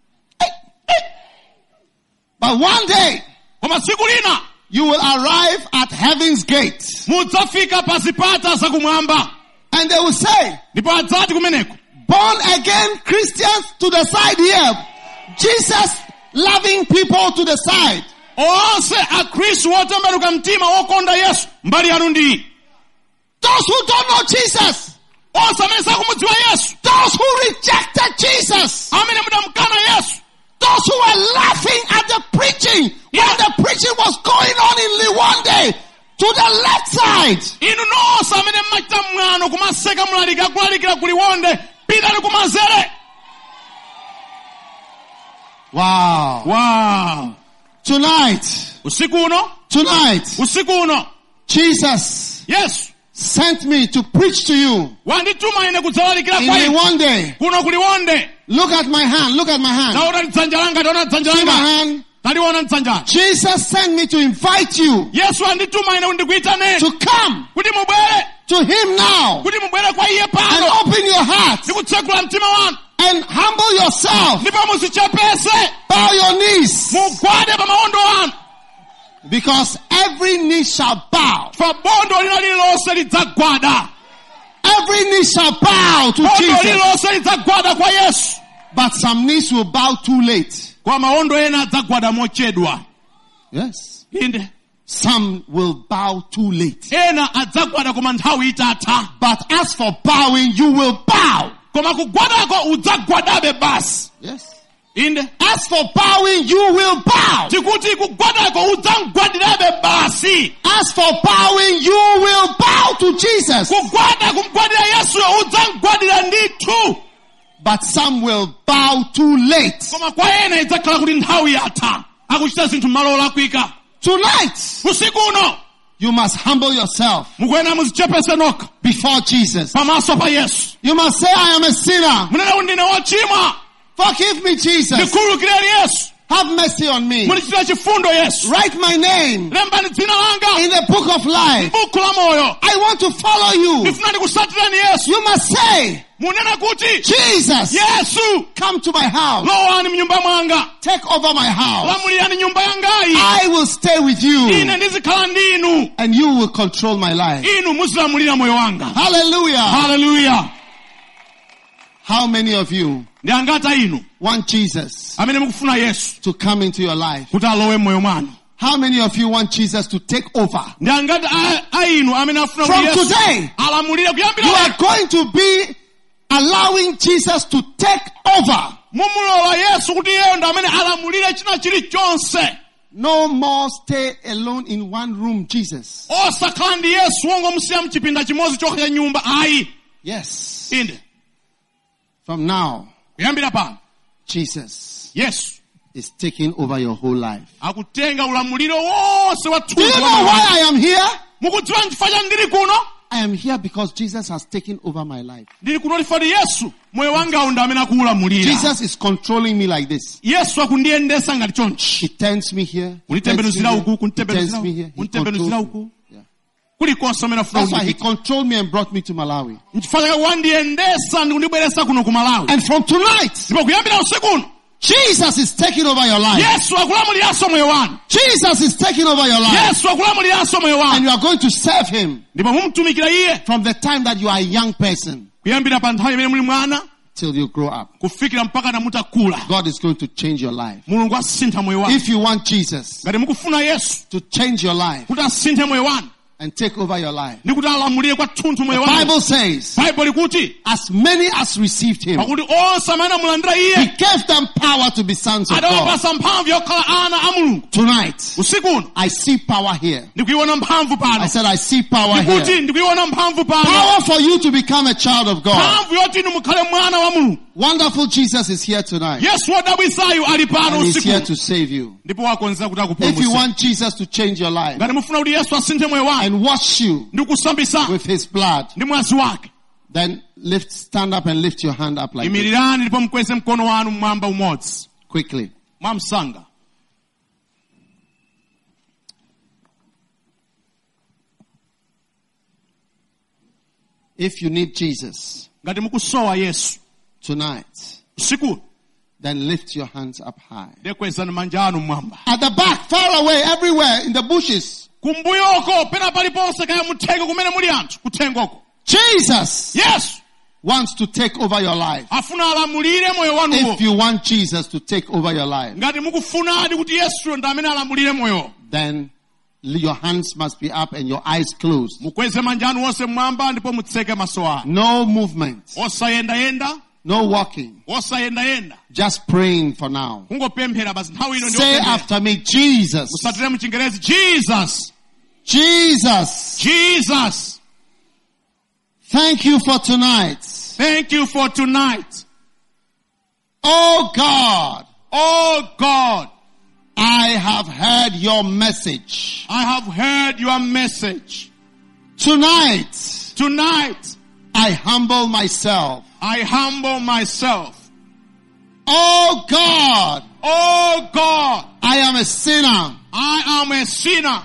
But one day, Koma siku lina you will arrive at heaven's gate. mudzafika pa zipata zakumwamba. And they will say, Ndipo adzati kumeneko, born again Christians to the side here. Jesus loving people to the side. onse akhristu otembenuka mtima okonda Yesu mbali yanu ndi. Those who don't know Jesus. Onse amene sakumudziwa Yesu. Those who rejected Jesus. Amene mudamkana Yesu. Those who were laughing at the preaching when the preaching was going on in Liwonde to the left side. Inu nonse amene mmachita mwano kumaseka mlalika kulalikira ku Liwonde pitani kumanzere. Wow. Wow. Tonight, Usiku uno, Jesus Yesu sent me to preach to you wandituma ine kudzalalikira in kwa inu Liwonde. kuno ku Liwonde. Look at my hand. Look at my hand. Taona dzanja langa, taona dzanja See my langa. hand. Taliona dzanja. Jesus sent me to invite you Yesu andituma ine ndikuitane to come kuti mubwere, to him now kuti mubwere kwa iye and pano. open your heart Ndikutsekula mtima wanu. and humble yourself. Ndipo musichepese, Bow your knees, mugwade pa maondo anu. because every knee shall bow. Fa bondo lina lililonse lidzagwada. Every knee shall bow to Bondo Jesus. lililonse lidzagwada kwa Yesu. But some knees will bow too late. Kwa maondo ena adzagwada mochedwa. Yes. Inde. Some will bow too late. Ena adzagwada koma nthawi itatha. But as for bowing, you will bow. Koma kugwadako udzagwadabe basi. Yes. Inde. As for bowing, you will bow. Tikuti kugwadako udzamgwadirabe basi. As for bowing, you will bow to Jesus. Kugwada kumgwadira Yesu udzamgwadira ndithu. But some will bow too late. Koma kwa ena idzakhala kuti nthawi yatha. Akuchita zinthu m'malo olakwika. Tonight, Usiku uno you must humble yourself mukwena muzichepese nokha before Jesus. pamaso pa Yesu. You must say, I am a sinner. Munena kuti ndine wochimwa. Forgive me, Jesus. Ndikhululukireni Yesu. Have mercy on me. Mundichitira chifundo Yesu. Write my name Lembani dzina langa in the book of life. m'buku la moyo. I want to follow you. Ndifuna ndikusatirani Yesu. You must say, Munena kuti Jesus, Yesu, come to my house. lowani mnyumba mwanga. Take over my house. Lamulirani nyumba yangayi. I will stay with you Ine ndizikhala ndinu. and you will control my life. Inu muzilamulira moyo wanga. Hallelujah. Hallelujah. How many of you Ndi angata inu want Jesus amene mukufuna Yesu to come into your life? kuti alowe m'moyo mwanu? How many of you want Jesus to take over? Ndi angata a inu amene afuna From kuti Yesu today, alamulire you kuyambira are going to be allowing Jesus to take over. mumulola Yesu kuti iyeyo ndi amene alamulire china chilichonse. No more stay alone in one room, Jesus. Osakhala ndi Yesu wongomusiya mchipinda chimodzi chokha cha nyumba ayi. Yes. Inde. From now, Kuyambira pano Jesus Yesu is taking over your whole life. akutenga ulamuliro wonse wa Do you thupi know why I am here? mukudziwa chifukwa cha ndili kuno? I am here because Jesus has taken over my life. Ndili kuno chifukwa Yesu moyo wangawo ndi amene akuulamulira. Jesus is controlling me like this. Yesu akundiyendesa ngati chonchi. He turns me here. He turns me Unitembenuzira here. uku, He turns me here. He unitembenuzira controls uku. me. Yeah. Kulikonse amene afuna That's why he kundipita. controlled me and brought me to Malawi. Chifukwa chake wandiyendesa ndi kundibweretsa kuno ku Malawi. And from tonight, Ndipo kuyambira usiku uno Jesus is taking over your life. Yesu akulamuliranso moyo wanu. Jesus is taking over your life. Yesu akulamuliranso moyo And wanu. you are going to serve him Ndipo mumutumikira iye from the time that you are a young person kuyambira pa nthawi imene muli mwana till you grow up. kufikira mpaka mutakula. God is going to change your life. Mulungu asintha moyo wanu. If you want Jesus Ngati mukufuna Yesu to change your life kuti asinthe moyo wanu and take over your life, ndi kuti alamulire kwathunthu moyo the wanu. Bible says, Bible likuti as many as received him, pakuti onse amene amulandira he iye gave them power to be sons of God. adawapasa mphamvu yokhala ana a Mulungu. Tonight, Usiku uno I see power here. ndikuiona mphamvu I pano. said, I see power Ndikuti here. ndikuiona mphamvu pano. Power for you to become a child of God. Mphamvu yoti inu mukhale mwana wa Mulungu. Wonderful Jesus is here tonight. Yesu wodabwisayu ali pano And he's usiku here uno. to save you. Ndipo wakonzera kuti If you akupulumutse. want Jesus to change your life Ngati mufuna kuti Yesu asinthe moyo wanu and wash you ndi kusambisa with his blood, ndi mwazi wake, then stand up and lift your hand up like this. imirirani ndipo mukweze mkono wanu mmwamba umodzi Quickly. mwamsanga. If you need Jesus, Ngati mukusowa Yesu, tonight, usiku then lift your hands up high. dekwezani manja anu mwamba. At the back, far away, everywhere, in the bushes. Kumbuyoko pena paliponse kaya muthengo kumene muli anthu kutengoko. Jesus Yesu wants to take over your life. afuna alamulire moyo wanuwo. If you want Jesus to take over your life, Ngati mukufunadi kuti Yesu ndi amene alamulire moyo, then your hands must be up and your eyes closed. mukweze manja anu onse mwamba ndipo mutseke maso anu. No movement, Osayendayenda, no walking, osayendayenda. just praying for now. Kungopemphera basi nthawi ino Say ndiyopemphera. after me, Jesus, Musatire mu Chingerezi, Jesus, Jesus, Jesus. thank you for tonight. Thank you for tonight. Oh God, Oh God, I have heard your message. I have heard your message. Tonight, Tonight, I humble myself. I humble myself. Oh God, Oh God, I am a sinner. I am a sinner.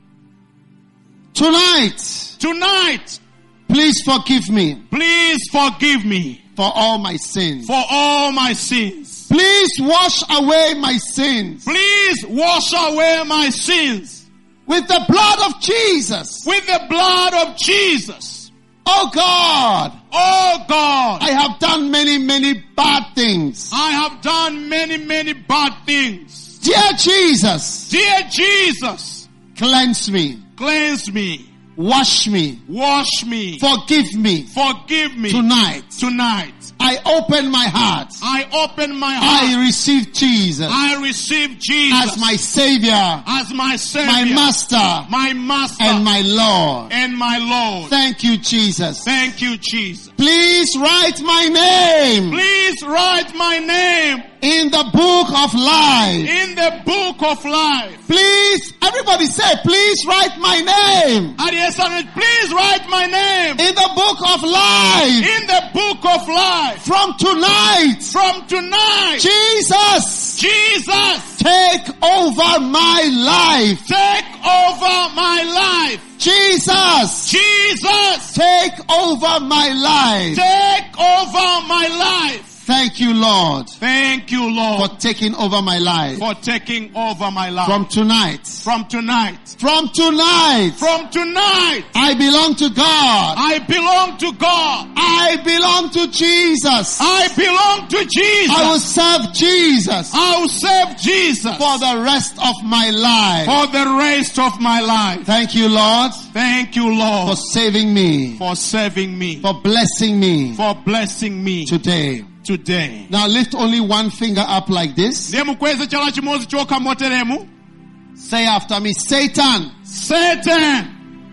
Tonight, Tonight, please forgive me please forgive me for all my sins. for all my sins. Please wash away my sins Please wash away my sins with the blood of Jesus. with the blood of Jesus. Oh God, Oh God, I have done many, many bad things. I have done many, many bad things. Dear Jesus, Dear Jesus, cleanse me, cleanse me, wash me, wash me, forgive me forgive me tonight. tonight. I open my heart. I open my heart. I receive Jesus I receive Jesus as my Savior, as my Savior, my Master, my Master, and my Lord. and my Lord. Thank you, Jesus. Thank you, Jesus. Please write my name Please write my name in the book of life. in the book of life. Please, everybody say, please write my name Please write my name in the book of life. in the book of life. From tonight, From tonight, Jesus, Jesus, take over my life. take over my life. Jesus, Jesus, take over my life. take over my life. Thank you, Lord, Thank you, for Lord, taking over my life. for taking over my life. From tonight, From tonight, from tonight, from tonight, I belong to God. I belong to God. I belong to Jesus. I belong to Jesus. I will serve Jesus I will serve Jesus for the rest of my life. for the rest of my life. Thank you, Lord, Thank you, for Lord, saving me, for saving me, for blessing me for blessing me today. today. Now lift only one finger up like this. Ndiye mukweze chala chimodzi chokha moteremu. Say after me, Satan, Satan,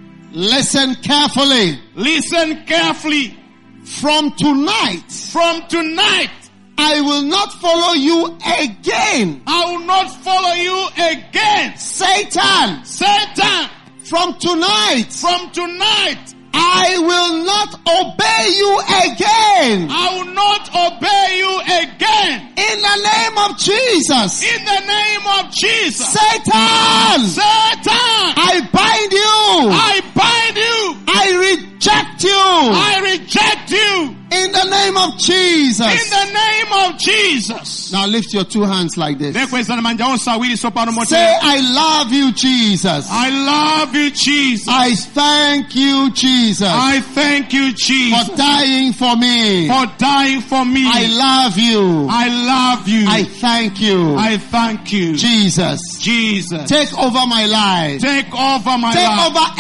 listen carefully. listen carefully. From tonight, From tonight, I will not follow you again. I will not follow you again. Satan, Satan, from tonight, from tonight, I will not obey you again. I will not obey you again. In the name of Jesus. In the name of Jesus. Satan, Satan, I bind you. I bind you. I reject you. I reject you. In the name of Jesus. In the name of Jesus. Now lift your two hands like this. Nekwezana manja onse awiri sopano Say, moteremu. I love you, Jesus. I love you, Jesus. I thank you, Jesus, I thank you, Jesus, for dying for me. for dying for me. I love you. I love you. I thank you. I thank you, Jesus, Jesus. take over my life. Take over my Take life. over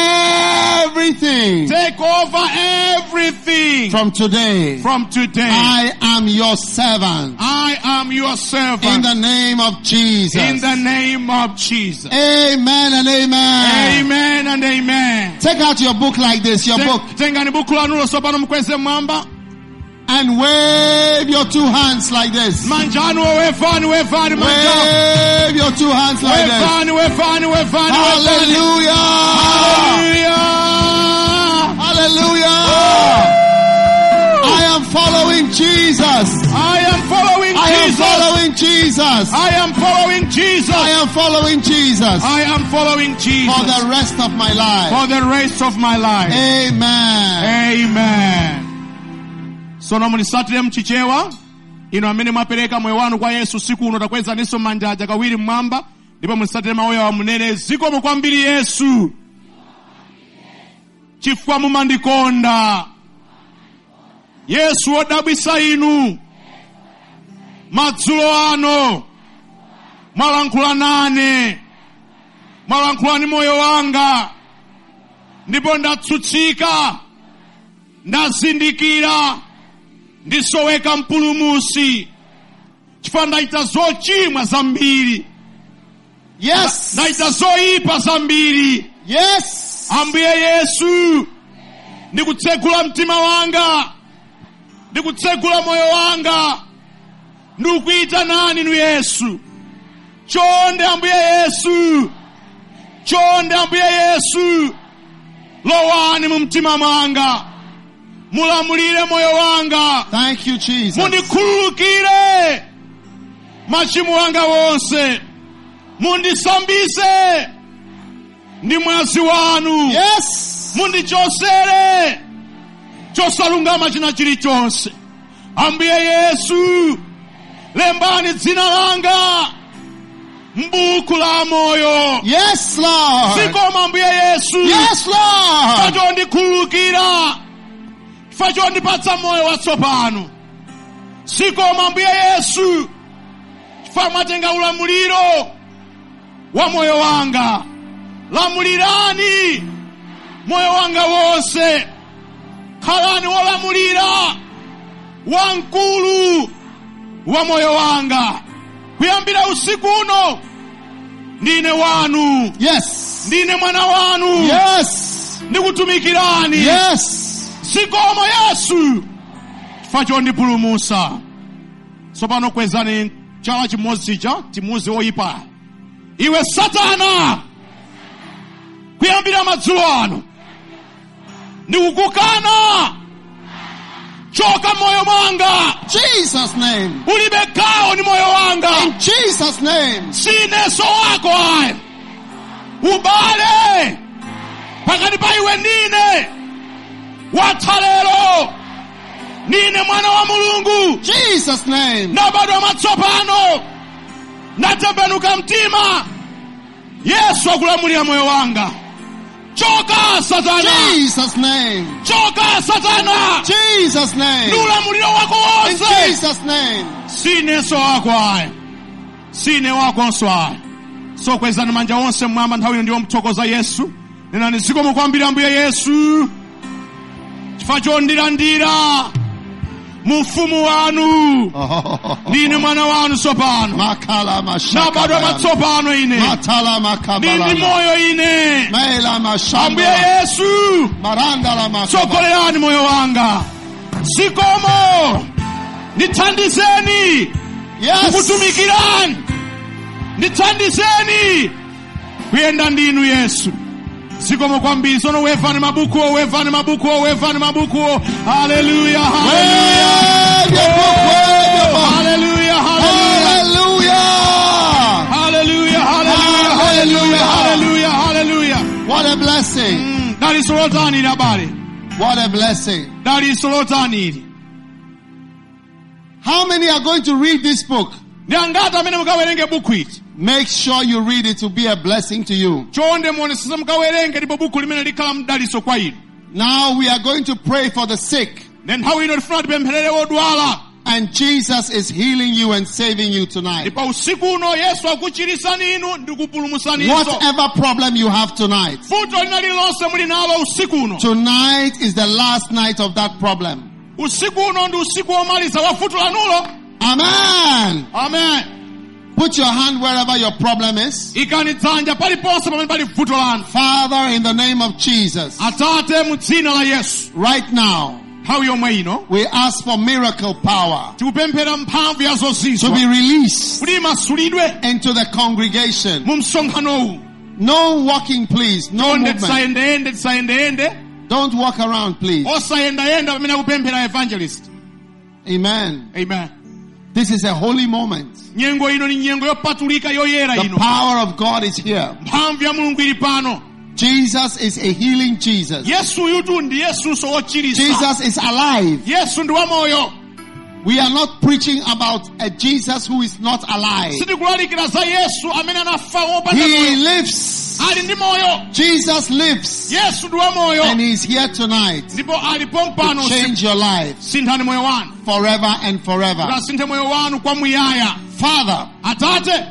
everything. Take over everything. From today, From today, I am your servant. I am your In servant. the name of Jesus. In the name of Jesus. Amen and amen. Amen and amen. Take out your book like this, your book, Tengani buku lanulo sopano mukweze mwamba. and wave your two hands like this. Manjanu wevani wevani manjanu. Wave your two hands like this. Wevani wevani wevani. Hallelujah. Hallelujah. Hallelujah. I am following Jesus. I am following I am Jesus. following Jesus. I am following Jesus. I am following Jesus I am following Jesus. for the rest of my life. For the rest of my life. Amen. Amen. Sono mulisatire mchichewa. Ino amene mwapereka moyo wanu kwa Yesu siku uno takweza niso manjaja kawiri mmwamba. Ndipo mulisatire maoya wa munene zikomo kwambiri Yesu. Chifukwa mumandikonda. Yesu odabwisa inu. Madzulo ano. Mwalankhula nane. Mwalankhula ni moyo wanga. Ndipo ndatsutsika. Ndazindikira. Ndisoweka mpulumusi. Chifukwa ndaita zochimwa zambiri. Yes. Ndaita zoyipa zambiri. Yes. Ambuye Yesu. Ndikutsegula mtima wanga. Ndikutsegula moyo wanga. Ndikuita nani nu Yesu. Chonde Ambuye Yesu. Chonde Ambuye Yesu. Lowani mu mtima mwanga. Mulamulire moyo wanga. Thank you, Jesus. Mundikhululukire machimo wanga wonse. Mundisambise ndi mwazi wanu. Yes. Mundichosere chosalungama china chilichonse. Ambuye Yesu, lembani dzina langa m'buku la moyo. Yes, Lord. Zikomo Ambuye Yesu. Yes, Lord. Facho ndikhululukira. Facho ndipatsa moyo watsopano. Zikomo Ambuye Yesu. Chifukwa mwatenga ulamuliro wa moyo wanga. Lamulirani moyo wanga wonse. Khalani wolamulira wankulu wa moyo wanga. Kuyambira usiku uno ndine wanu. Yes. Ndine mwana wanu. Yes. Ndikutumikirani. Yes. Zikomo Yesu. Facho ndipulumusa. Sopano kwezani chala chimodzi cha timuzi oyipa. Iwe Satana. Kuyambira madzulo ano. Ndikukukana. Choka moyo mwanga. Jesus' name. Ulibe kao ni moyo wanga. In Jesus' name. Sineso wako ayo. Ubale. Pakati pa iwe nine. Watalelo. Nine mwana wa Mulungu. Jesus' name. Nabadwa matsopano. Natembenuka mtima. Yesu akulamulira moyo wanga. Choka Satana. Jesus' name. Choka Satana. Jesus' name. Nulamuliro wako In wonse. Jesus' name. Sineso wako ayo. Sine wako onso ayo. So kwezani manja wonse mwamba nthawi ndiyo mthokoza Yesu. Nenani zikomo kwambiri Ambuye Yesu. Chifukwa chondilandira mufumu wanu. Ndine mwana wanu sopano. Makala mashaka. Nabadwa matsopano ine. Matala makabala. Ndindi moyo ine. Maila mashamba. Ambuye Yesu. Maranda la makabala. Sokolerani moyo wanga. Zikomo. Nithandizeni. Yes. Kukutumikirani. Nithandizeni kuyenda ndinu Yesu. Zikomo kwambiri. Sono wevani mabuku, wevani mabuku, wevani mabuku. Hallelujah, hallelujah. Hallelujah, hallelujah. Hallelujah, hallelujah, hallelujah, hallelujah, hallelujah. What a blessing. Dali solotani nabali. What a blessing. Dali solotani. How many are going to read this book? Nyangata mene mukawerenge buku iti. Make sure you read it to be a blessing to you. Chonde mwone sasa mukawerenge ndipo buku limene likhala mdaliso kwa inu. Now we are going to pray for the sick. Then how ino tifuna tipempherere odwala. And Jesus is healing you and saving you tonight. Ndipo usiku uno Yesu akuchirisani inu ndikupulumusani. Whatever problem you have tonight. Futo linalilonse muli nalo usiku uno. Tonight is the last night of that problem. Usiku uno ndi usiku womaliza wa futo lanulo. Amen. Amen. Put your hand wherever your problem is. Ikani dzanja paliponse pamene pali futo lanu. Father, in the name of Jesus. Atate mu dzina la Yesu. Right now, Nthawi yomwe ino we ask for miracle power tikupemphera mphamvu ya to zozizwa be released kuti imasulidwe into the congregation. mu msonkhanowu. No walking, please. No Chonde movement. tisayendeyende. Don't walk around, please. Osayendayenda pamene akupemphera evangelist. Amen. Amen. This is a holy moment. Nyengo ino ni nyengo yopatulika yoyera The ino. power of God is here. Mphamvu ya Mulungu ili pano. Jesus is a healing Jesus. Yesu yutu ndi Yesu so wochilisa. Jesus is alive. Yesu ndi wamoyo. We are not preaching about a Jesus who is not alive. Sitikulalikira za Yesu amene anafa wopanda He moyo. lives. Ali ndi moyo. Jesus lives. Yesu ndi wamoyo. And He is here tonight Ndipo alipo mpano to change your life sinthani moyo wanu. forever and forever. Asinthe moyo wanu kwa muyaya. Father, Atate,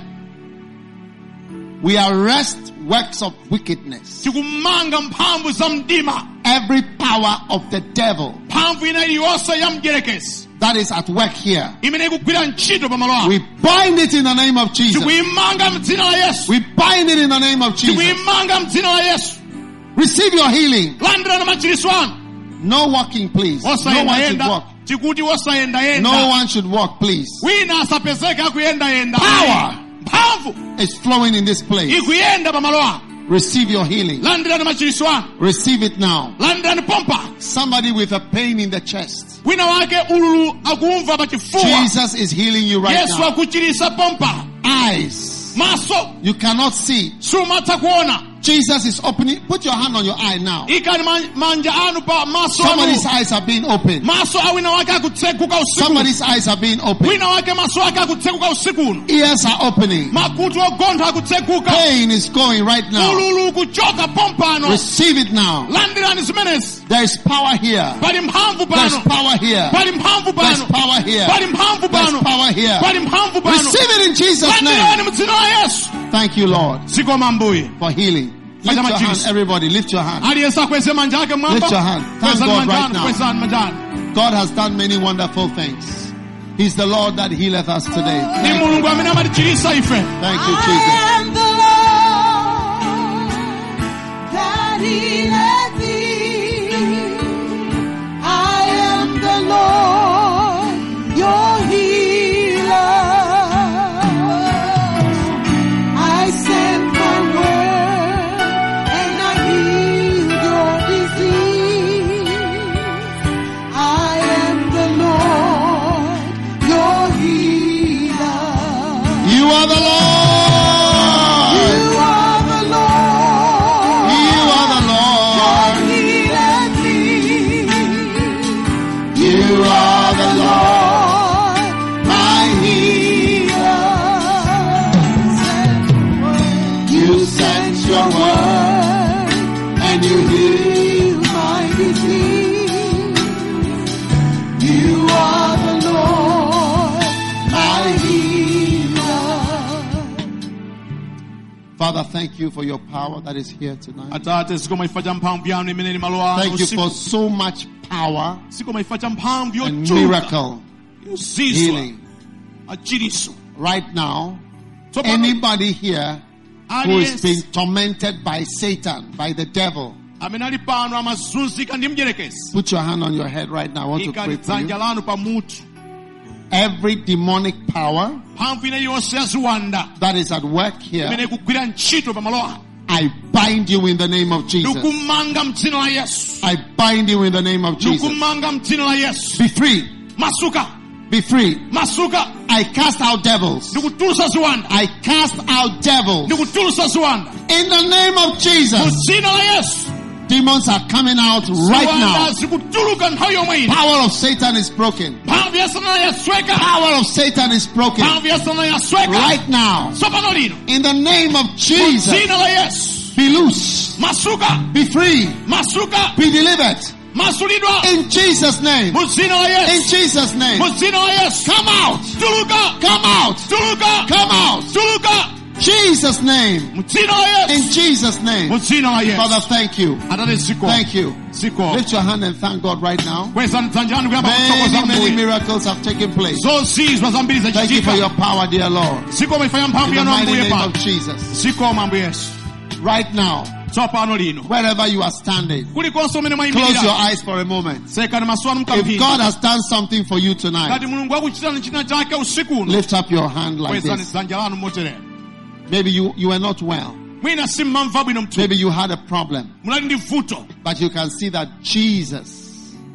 we arrest works of wickedness. tikumanga mphamvu za mdima. Every power of the devil Mphamvu ina iliyonse ya mdierekezi that is at work here. imene ikugwira ntchito pamalo apo. We bind it in the name of Jesus. Tikuyimanga mdzina la Yesu. We bind it in the name of Jesus. Tikuyimanga mdzina la Yesu. Receive your healing. Landirani machiritso anu. No walking, please. No one should Osayendayenda. walk. Tikuti osayendayenda. No one should walk, please. Wina asapezeke akuyendayenda. Power Mphamvu is flowing in this place. ikuyenda pamalo apo. Receive your healing. Landirani machiritso anu. Receive it now. Landirani pompa. Somebody with a pain in the chest. Wina wake ululu akumva pa chifuwa. Jesus is healing you right Yesu now. akuchirisa pompa. Eyes. Maso You cannot see. sumatha kuona. Jesus is opening. Put your hand on your eye now. Ikani manja anu pa maso anu. Somebody's eyes are being opened. Maso awina wake akutsekuka usiku. Somebody's eyes are being opened. Wina wake maso wake akutsekuka usiku uno. Ears are opening. Makutu ogontha akutsekuka. Pain is going right now. Ululu kuchoka pompano. Receive it now. Landirani zimenezi. There is power here. Pali mphamvu There's pano. power here. Pali mphamvu There's pano. power here. Pali mphamvu There's pano. power here. Pali mphamvu pano. Receive it in Jesus' name. Landirani mdzina la Yesu. Thank you, Lord, Sikoma mbuye. for healing. Lift your hand, everybody. Lift your hand. Aliyense akweze manja ake mwamba. Lift your hand. Thank Kwezani God manja right anu, now. kwezani manja anu. God has done many wonderful things. He's the Lord that healeth us today. Ni Thank you, Mulungu amene amatichirisa ife. Jesus. I am the Lord that healeth thee. I am the Lord, your healer. I sent my word and I healed your disease. I am the Lord, your healer. You are the Lord. You are the Lord. You are the Lord. Healeth thee. You are the Lord, my healer. You sent your word and you healed. My disease. You are the Lord, my healer. Father, thank you for your power that is here tonight. Atate sikoma ifa cha mphamvu yanu imene ni malo anu Thank you usiku. for so much power Sikoma ifa cha mphamvu and yochuluka. miracle Yozizwa. healing. Achiriso. Right now, Tsopano anybody here who is aliyense being tormented by Satan, by the devil, amene ali pano amazunzika ndi mdierekezi. put your hand on your head right now. I want to pray Ikani for you. dzanja lanu pa mutu. Every demonic power Mphamvu ina yonse ya ziwanda that is at work here, imene ikugwira ntchito pa malo anu. I bind you in the name of Jesus. Ndikumanga mdzina la Yesu. I bind you in the name of Jesus. Ndikumanga mdzina la Yesu. Be free. Masuka. Be free. Masuka. I cast out devils. Ndikutulusa ziwanda. I cast out devils. Ndikutulusa ziwanda. In the name of Jesus. Mdzina la Yesu. Demons are coming out right Ziwanda now. zikutuluka nthawi yomwe ino. Power of Satan is broken. Mphamvu ya Satana yasweka. Power of Satan is broken Mphamvu ya Satana yasweka. right now. Tsopano lino. In the name of Jesus. Mdzina la Yesu. Be loose. Masuka. Be free. Masuka. Be delivered. Masulidwa. In Jesus' name. Mdzina la In Yesu. Jesus' name. Mdzina la Yesu. Come out. Tuluka. Come out. Tuluka. Come out. Tuluka. Jesus' name. Mdzina la Yesu. In Jesus' name. Mdzina la Father, Yesu. thank you. Atate ziko. Thank you. Ziko. Lift your hand and thank God right now. Kweza dzanja lanu kuyamba kuthokoza Many, many Ambuye. miracles have taken place. Zozizwa zambiri Thank you for zachitika. your power, dear Lord. Ziko mifanya In mphamvu the yanu mighty Ambuye name pa. of Jesus. Ziko Ambuye Yesu. Right now, Tsopano lino. wherever you are standing, Kulikonse umene close your mwayimirira. eyes for a moment. Sekani maso anu If mkamphindi. God has done something for you tonight, Ngati Mulungu akuchitani china chake usiku uno. lift up your hand like Kwezani this. dzanja lanu moterera. Maybe you were not well. Mwina simmamva bwino mthupi. Maybe you had a problem. Munali ndi vuto. But you can see that Jesus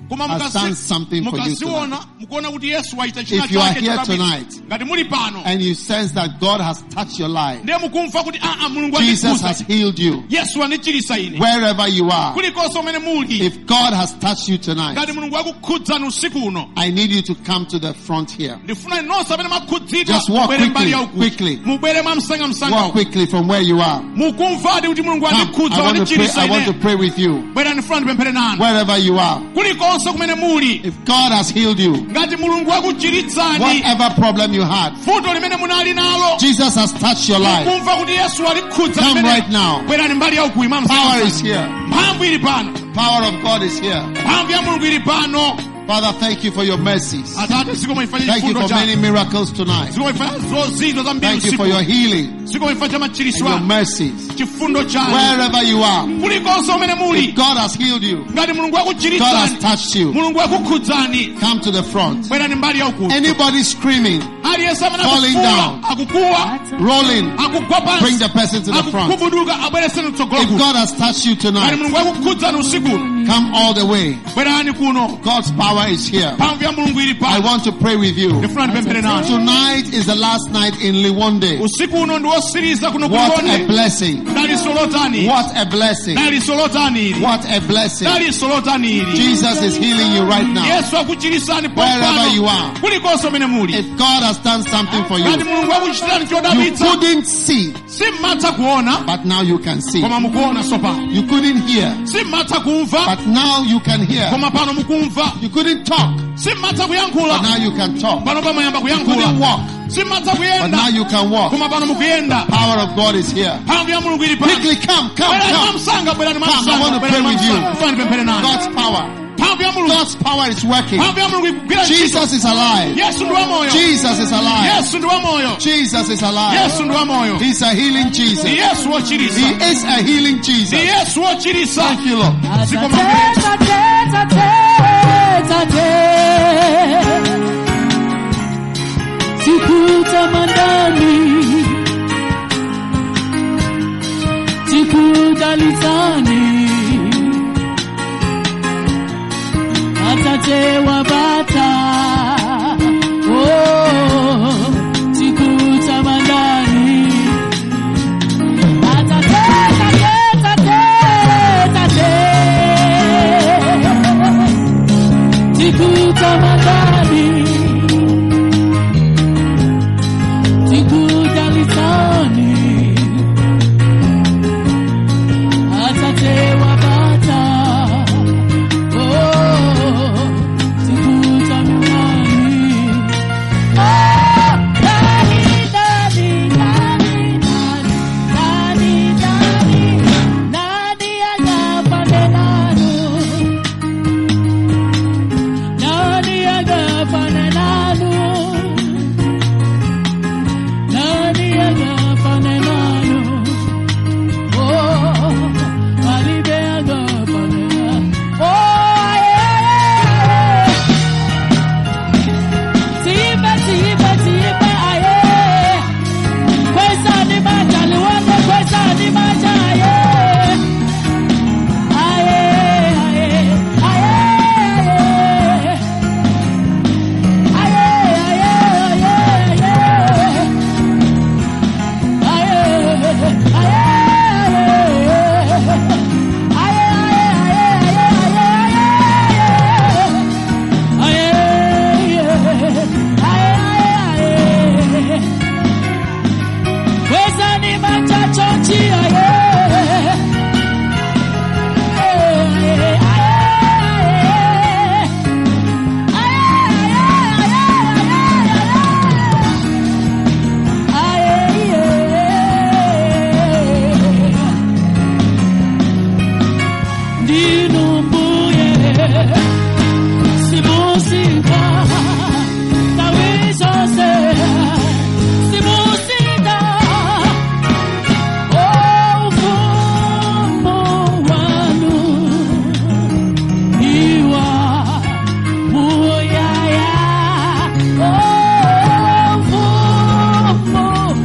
koma has done something for you tonight. mukuona kuti Yesu waita china If you are chake here chodabwitsa. tonight ngati muli pano and you sense that God has touched your life, ndiye mukumva kuti mulungu Jesus has andikuza, healed you, Yesu anichirisa ine, wherever you are, kulikonse umene muli, if God has touched you tonight, ngati mulungu akukhudzani usiku uno, I need you to come to the front here. ndifuna nonse amene makhudzidwa Just walk mubwere mbali quickly, yaukuti, mubwere mwamsanga Walk quickly from where you are. mukumvadi kuti mulungu Come. andikhudza I want wanichirisa to ine, pray with you. bwera ndifuna ndipemphere nanu, Wherever you are. kulikonse kumene muli, If God has healed you, ngati mulungu akuchiritsani whatever problem you had, vuto limene munali nalo, Jesus has touched your life. kumva kuti Yesu alikhudza Come limene, right now. bwerani mbali yaukuyi Power is here. mphamvu ili pano, Power of God is here. mphamvu ya mulungu ili pano. Father, thank you for your mercies. Atate sikoma ifanye Thank you chifundo for many chako, miracles tonight. sikoma ifanye zozizwa za mbili Thank you usiku, for your healing sikoma ifanye and machiritso your anu, mercies. chifundo chanu, Wherever you are, kulikonse umene muli, if God has healed you, ngati mulungu God has akuchiritsani, touched you, mulungu akukhudzani, come to the front. bwerani mbali yaukuyi. Anybody screaming, Aliyense amene falling akukuwa, down, akukuwa, rolling, akugwa bring pansi, the person to the front. akukubuduka, abwereseni kutsogolo If kuno. God has touched you Ngati tonight, mulungu akukhudzani usiku uno, come all the way. bwerani kuno, God's power is here. mphamvu ya mulungu ili I pano. want to pray with you. Ndifuna ndipemphere nanu. Tonight is the last night in Liwonde. Usiku uno ndi wosiriza kuno What a kuliwonde. blessing. Daliso lotani. What a blessing. Daliso lotani ili. What a blessing. Daliso lotani ili. Jesus is healing you right now. Yesu akuchirisani Wherever you pompano. are. Kulikonse umene muli. If God has done something for Ngati you, mulungu akuchitirani you chodabwitsa, couldn't see, simmatha kuona, but now you can see. koma mukuona sopano. You couldn't hear, Simmatha kumva, but now you can hear. koma pano mukumva. You couldn't talk, Simmatha but kuyankhula, now you can talk. pano pamayamba You couldn't kuyankhula. walk, Simmatha but kuyenda, now you can walk. koma pano mukuyenda. Power of God is here. Mphamvu ya mulungu ili pano. Quickly come, come, Bwerani come. mwamsanga, bwerani Come, I mwamsanga, want to bwerani pray with you. mwamsanga. Ndifuna ndipemphere nanu. God's power. Mphamvu ya mulungu. God's power is working. Mphamvu ya mulungu ikugwira ntchito. Jesus is alive. Yesu ndi wamoyo. Jesus is alive. Yesu ndi wamoyo. Jesus is alive. Yesu ndi wamoyo. He's a healing Jesus. Ndi Yesu He wochirisa. is a healing Ndi Jesus. Yesu wochirisa. Thank you, Lord.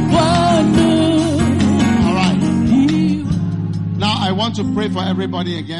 to pray for everybody again.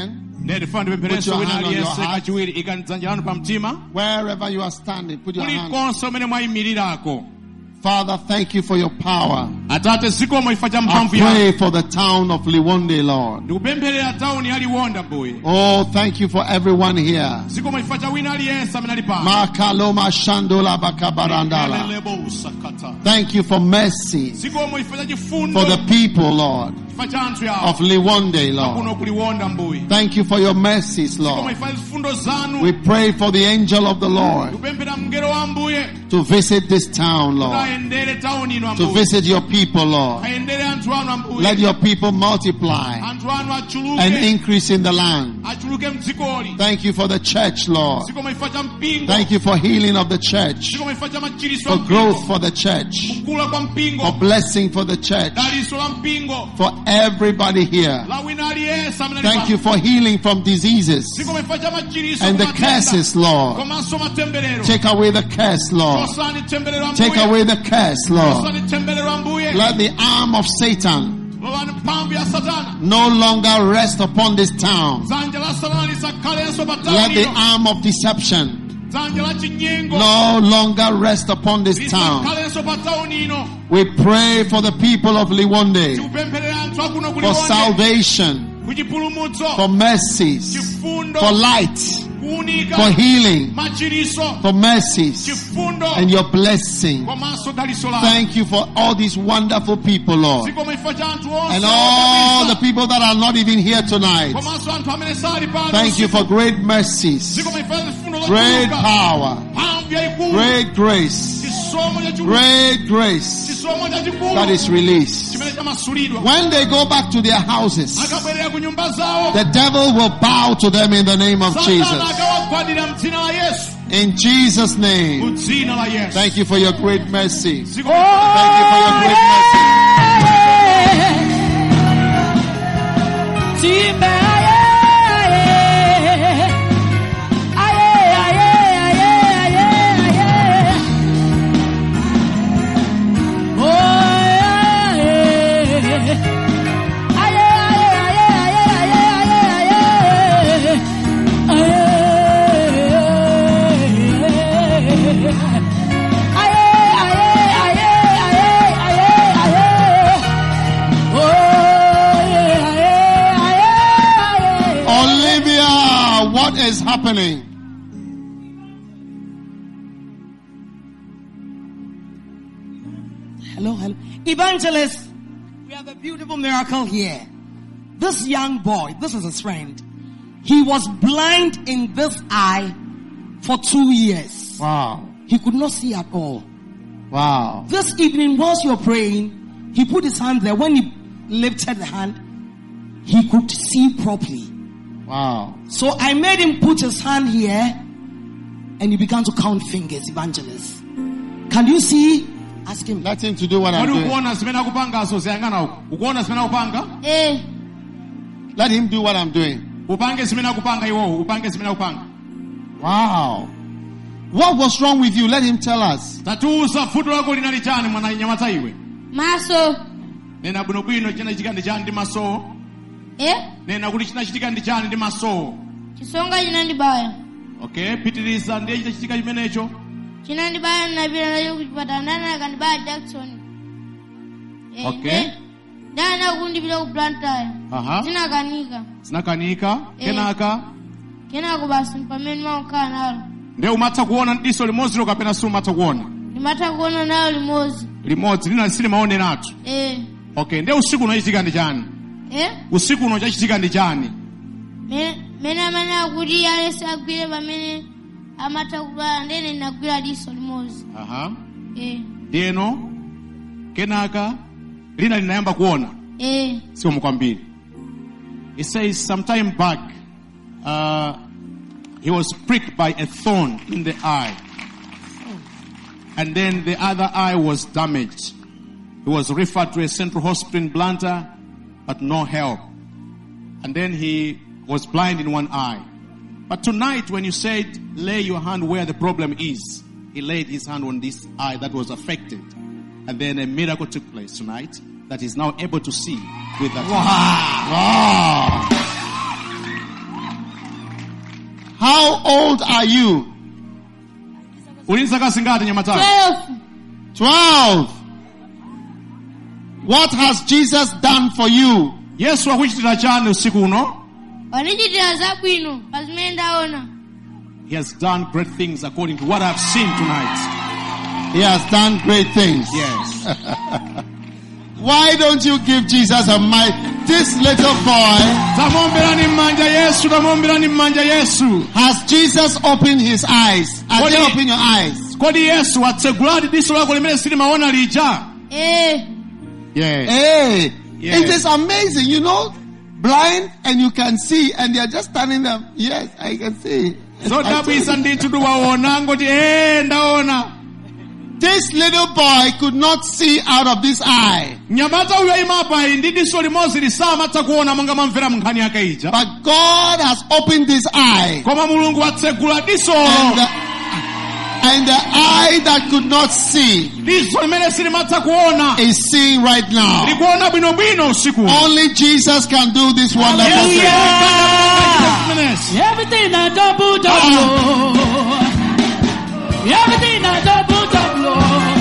Ndifuna Put ndipempherenso your wina hand on your aliyense heart. kachiwiri ikani dzanja lanu pa mtima. Wherever you are standing, put your hand. Kulikonse umene mwayimirirako. Father, thank you for your power. Atate zikomo chifukwa cha I mphamvu yako. pray for the town of Liwonde, Lord. Ndikupempherera tauni ya Liwonde Mbuye. Oh, thank you for everyone here. Zikomo chifukwa cha wina aliyense amene ali pano. Makaloma shandola bakabarandala. Lelebo usakata. Thank you for mercy Zikomo chifukwa cha chifundo. for the people, Lord, Chifukwa cha anthu yawo. of Liwonde, Kuno Lord. kuliwonde Mbuye. Thank you for your mercies, Zikomo Lord. chifukwa cha zifundo zanu. We pray for the angel of the Lord Kupemphera mngelo wa Mbuye. to visit this town, Lord, Kaendere tauni ino to Mbuye. visit your people, Lord. Kaendere anthu anu Mbuye. Let your people multiply Anthu anu and achuluke. increase in the land. Achuluke mdzikoli. Thank you for the church, Lord. Zikomo chifukwa cha mpingo. Thank you for healing of the church, Zikomo chifukwa cha machiritso for a growth mpingo. for the church, Kukula kwa for mpingo. blessing for the church, Daliso la mpingo. for everybody here. La wina aliyense amene ali Thank pano. you for healing from diseases Zikomo chifukwa cha machiritso and the ku matenda. curses, Lord. Komanso matemberero. Take away the curse, Lord. Chosani temberero Mbuye. Take away the curse, Lord. Chosani temberero Mbuye. Let the arm of Satan Lowani mphamvu ya Satana. no longer rest upon this town. Dzanja la Satana lisakhalenso pa Let the tauni. arm of deception Dzanja la chinyengo. no longer rest upon this town. Lisakhalenso pa tauni ino. We pray for the people of Liwonde, Tikupempherera anthu akuno for kuliwonde. salvation, Kuchipulumutso. for mercies, Chifundo. for light, Kuunika. for healing, Machiritso. for mercies, Chifundo. and your blessing. Komanso daliso lako. Thank you for all these wonderful people, Lord, Zikomo chifukwa cha anthu onse and all odabwitsa. the people that are not even here tonight. Komanso anthu amene sali pano. Thank you for great mercies, Zikomo chifukwa cha zifundo great zachuluka. power, Mphamvu yayikulu. great grace, Chisomo chachikulu. great grace Chisomo chachikulu. that is released. Chimene chamasulidwa. When they go back to their houses, Akabwerera ku nyumba zawo. the devil will bow to them in the name of Satana Jesus. akawagwadira mdzina la Yesu. In Jesus' name. Mu dzina la Yesu. Thank you for your great mercy. Zikomo Thank you for your great mercy. Olivia, what is happening? Hello. Evangelist, we have a beautiful miracle here. This young boy, this is his friend. He was blind in this eye for 2 years. Wow. He could not see at all. Wow. This evening, whilst you were praying, he put his hand there. When he lifted the hand, he could see properly. Wow. So I made him put his hand here and he began to count fingers, evangelist. Can you see? Ask him. Let him to do what I'm Kodi doing. ukuona zimene akupanga so ziyang'ana uku. Ukuona zimene akupanga? Let him do what I'm doing. Upange zimene akupanga iwowo. Upange zimene akupanga. Wow. What was wrong with you? Let him tell us. Tatiuza vuto lako linali chani mwana nyamata iwe. Maso. Nena bwinobwino chinachitika ndi chani ndi maso. Nena kuti chinachitika ndi chani ndi maso. Chisonga chinandibaya. Okay, pitiriza ndiye chinachitika chimenecho. Chinandibaya napita nacho kuchipatala ndani akandibaya Jackson. Okay. Ndani akundipita ku Blantyre. Aha. Sinakanika. Sinakanika. Kenaka. Kenako basi pamene makhala nalo. Ndiye umatha kuona diso limodzi kapena si umatha kuona? Ndimatha kuona nalo limodzi. Limodzi lina silimaoneratu. Okay, ndiye usiku unachitika ndi chani? Usiku uno chachitika ndi chani? Mene amene akuti alesi agwire pamene amatha kudwala ndene ndinagwira diso limodzi. Aha. Ndiyeno kenaka lina linayamba kuona. Sio mkwambiri. He says sometime back he was pricked by a thorn in the eye. And then the other eye was damaged. He was referred to a central hospital in Blantyre, but no help. And then he was blind in one eye. But tonight when you said, lay your hand where the problem is, he laid his hand on this eye that was affected. And then a miracle took place tonight that he's now able to see with that. Wow. How old are you? Uli zaka zingati nyamata? 12. 12. What has Jesus done for you? Yesu akuchitira chani usiku uno? Wanichitira zabwino pazimene ndaona. He has done great things according to what I've seen tonight. He has done great things. Yes. Why don't you give Jesus a mic? This little boy, Tamwombera mmanja Yesu, tamwombera mmanja Yesu. has Jesus opened his eyes? Has What he do you- opened your eyes? Kodi Yesu atseguladi diso lako limene silimaona lija? Eh. Yes. Hey, Yes. it is amazing, you know, blind and you can see and they are just standing there. Yes, I can see. I told Zodabwisa you. ndithu tiwaona ngoti ndaona. This little boy could not see out of this eye. Nyamata uyo imapa ndi diso limodzi lisamatha kuona monga mamvera munkhani yake ija. But God has opened this eye. Koma Mulungu watsegula diso. And the eye that could not see Diso limene silimatha kuona. is seeing right now. Likuona bwinobwino usiku. Only Jesus can do this wonderful Yes, thing. yes. Everything I double double. Everything I double double.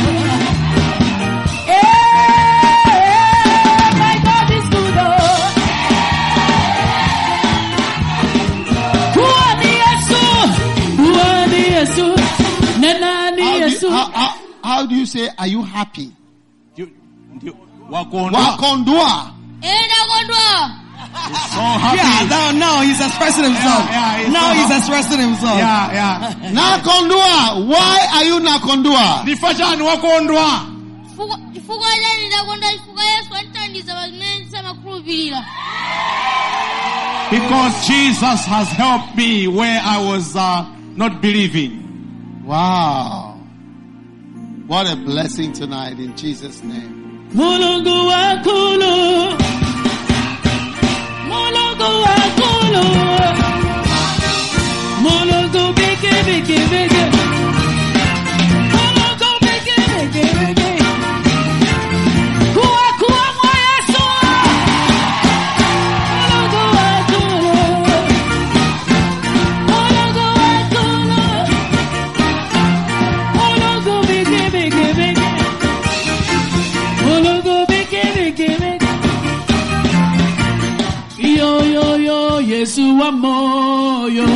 Yeah, my God is good. Kuani Yesu, Nana Yesu. How do you say, are you happy? Wakondwa. Wakondwa. Ndakondwa. So happy. Yeah, now he's expressing himself. Yeah, now so he's expressing himself. Yeah. Nakondwa. Why are you nakondwa? Ndifa chani wakondwa? Chifukwa chani ndakondwa chifukwa Yesu anditandiza pazimene ndisamakhulupirira. Because Jesus has helped me where I was not believing. Wow. What a blessing tonight in Jesus' name. Mulungu wakulu. Mulungu wakulu. Mulungu bigi bigi bigi. Mulungu bigi bigi bigi. Kuwa kuwa mwa Yesu. Mulungu wakulu. Mulungu wakulu. Mulungu bigi bigi bigi. Mulungu bigi bigi bigi. Yo, Yesu wa moyo. Yo,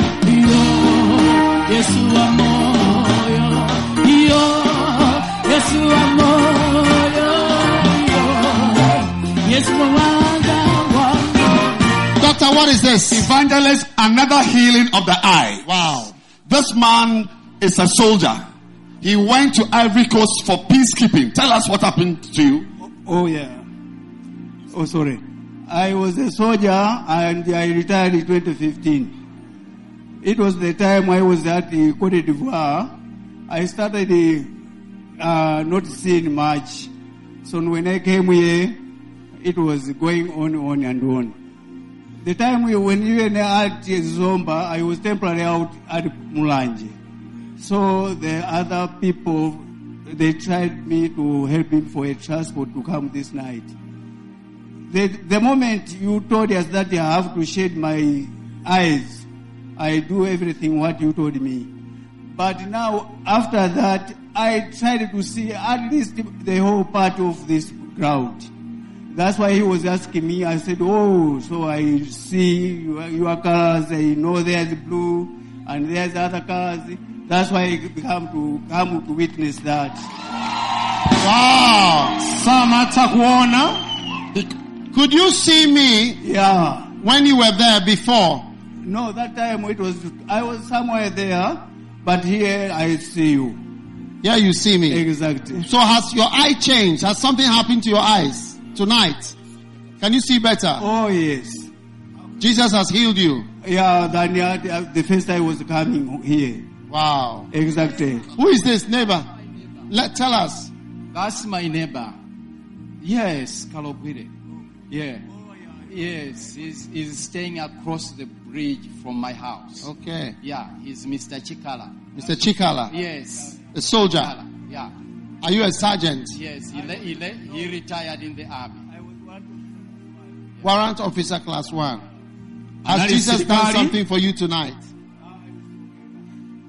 Yesu wa moyo. Yo, Yesu wa moyo. Yo, Yesu wa moyo. Doctor, what is this? Evangelist, another healing of the eye. Wow. This man is a soldier. He went to Ivory Coast for peacekeeping. Tell us what happened to you. Oh yeah. Oh sorry. I was a soldier and I retired in 2015. It was the time I was at the Côte d'Ivoire. I started not seeing much. So when I came here, it was going on and on. The time when even at Zomba, I was temporarily out at Mulanje. So the other people, they tried me to help him for a transport to come this night. The moment you told us that I have to shade my eyes, I do everything what you told me. But now, after that, I tried to see at least the whole part of this ground. That's why he was asking me. I said, oh, so I see your colors. I know there's blue and there's other colors. That's why I come to witness that. Wow. Samatha kuona. Could you see me Yeah. when you were there before? No, that time I was somewhere there, but here I see you. Yeah, you see me. Exactly. So has your eye changed? Has something happened to your eyes tonight? Can you see better? Oh yes. Jesus has healed you. Yeah, then the first time I was coming here. Wow. Exactly. Who is this neighbor? Tell us. That's my neighbor. Yes, Kalogwire. Yeah. Yes, he's staying across the bridge from my house. Okay. Yeah, he's Mr. Chikala. Mr. Chikala, Yes. a soldier. Chikala. Yeah. Are you a sergeant? Yes, he retired in the army. Warrant officer class 1. Has Anali Jesus done Sirikali? something for you tonight?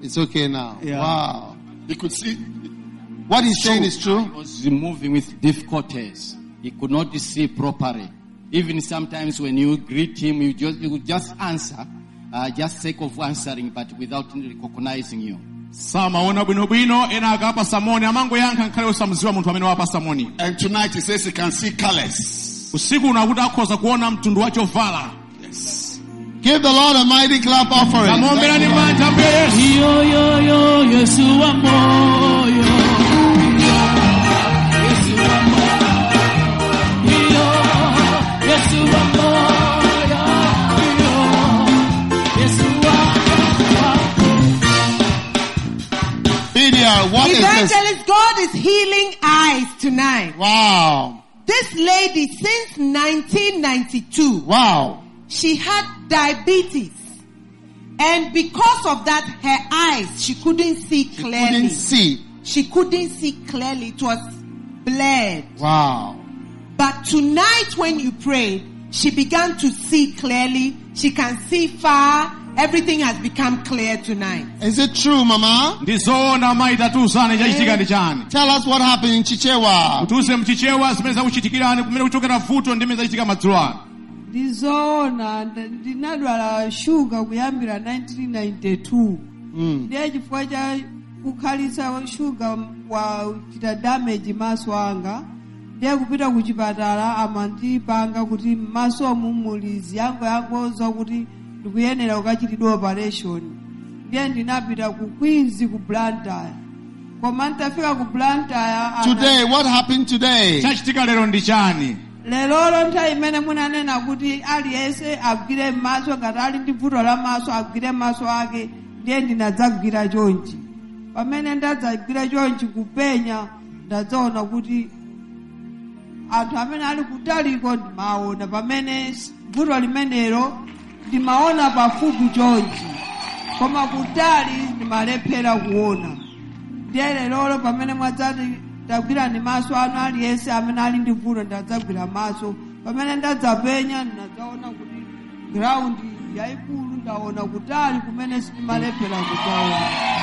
It's okay now. Yeah. Wow. He could see. What he's saying is He true. was moving with difficulties. He could not see properly. Even sometimes when you greet him, you would just answer, just sake of answering, but without recognizing you. samaona bwinobwino ena akapa samoni amango yankha nkhale osamziwa munthu amene wapa samoni. And tonight he says he can see colors. Usiku unakuti akhoza kuona mtundu wa chovala. Yes. Give the Lord a mighty clap offering. Tamuomberani manja mbe Yesu. Yo yo yo Yesu wa moyo. Yesu wa moyo. Yo Yesu wa moyo. Yo Yesu wa Lydia, what is this? Evangelist, God is healing eyes tonight. Wow. This lady, since 1992, Wow. she had diabetes. And because of that, her eyes, she couldn't see clearly. Couldn't see. She couldn't see clearly. It was blurred. Wow. But tonight when you prayed, she began to see clearly. She can see far. Everything has become clear tonight. Is it true, Mama? Ndizoona maita tusane chachitika ndi chani. Tell us what happened in Chichewa. Utuse mchichewa zimene zakuchitikirani kumene kuchokera vuto ndimene zachitika madzulo ano. Ndizoona ndinadwala shuga kuyambira 1992. Ndiye chifukwa cha kukhalitsa shuga wachita damage maso anga. Ndiye kupita kuchipatala amandipanga kuti maso mumulizi yango zokuti ndikuyenera ukachitidwa operation. Ndiye ndinapita ku Queens ku Blantyre. Koma nditafika ku Blantyre Today, what happened today? Chachitika lero ndi chani. lero nthawi imene munanena kuti aliyense agwire maso ngati ali ndi vuto la maso agwire maso ake, ndiye ndinadzagwira chonchi. Pamene ndadzagwira chonchi kupenya ndadzaona kuti anthu amene ali kutaliko ndimaona, pamene vuto limenelo ndimaona pafupi chonchi koma kutali ndimalephera kuona. Ndiye lero pamene mwadzati ndagwira ndi maso anu aliyense amene ali ndi vuto ndadzagwira maso, pamene ndadzapenya ndadzaona kuti ground yayikulu ndaona kutali kumene sindimalephera kuona.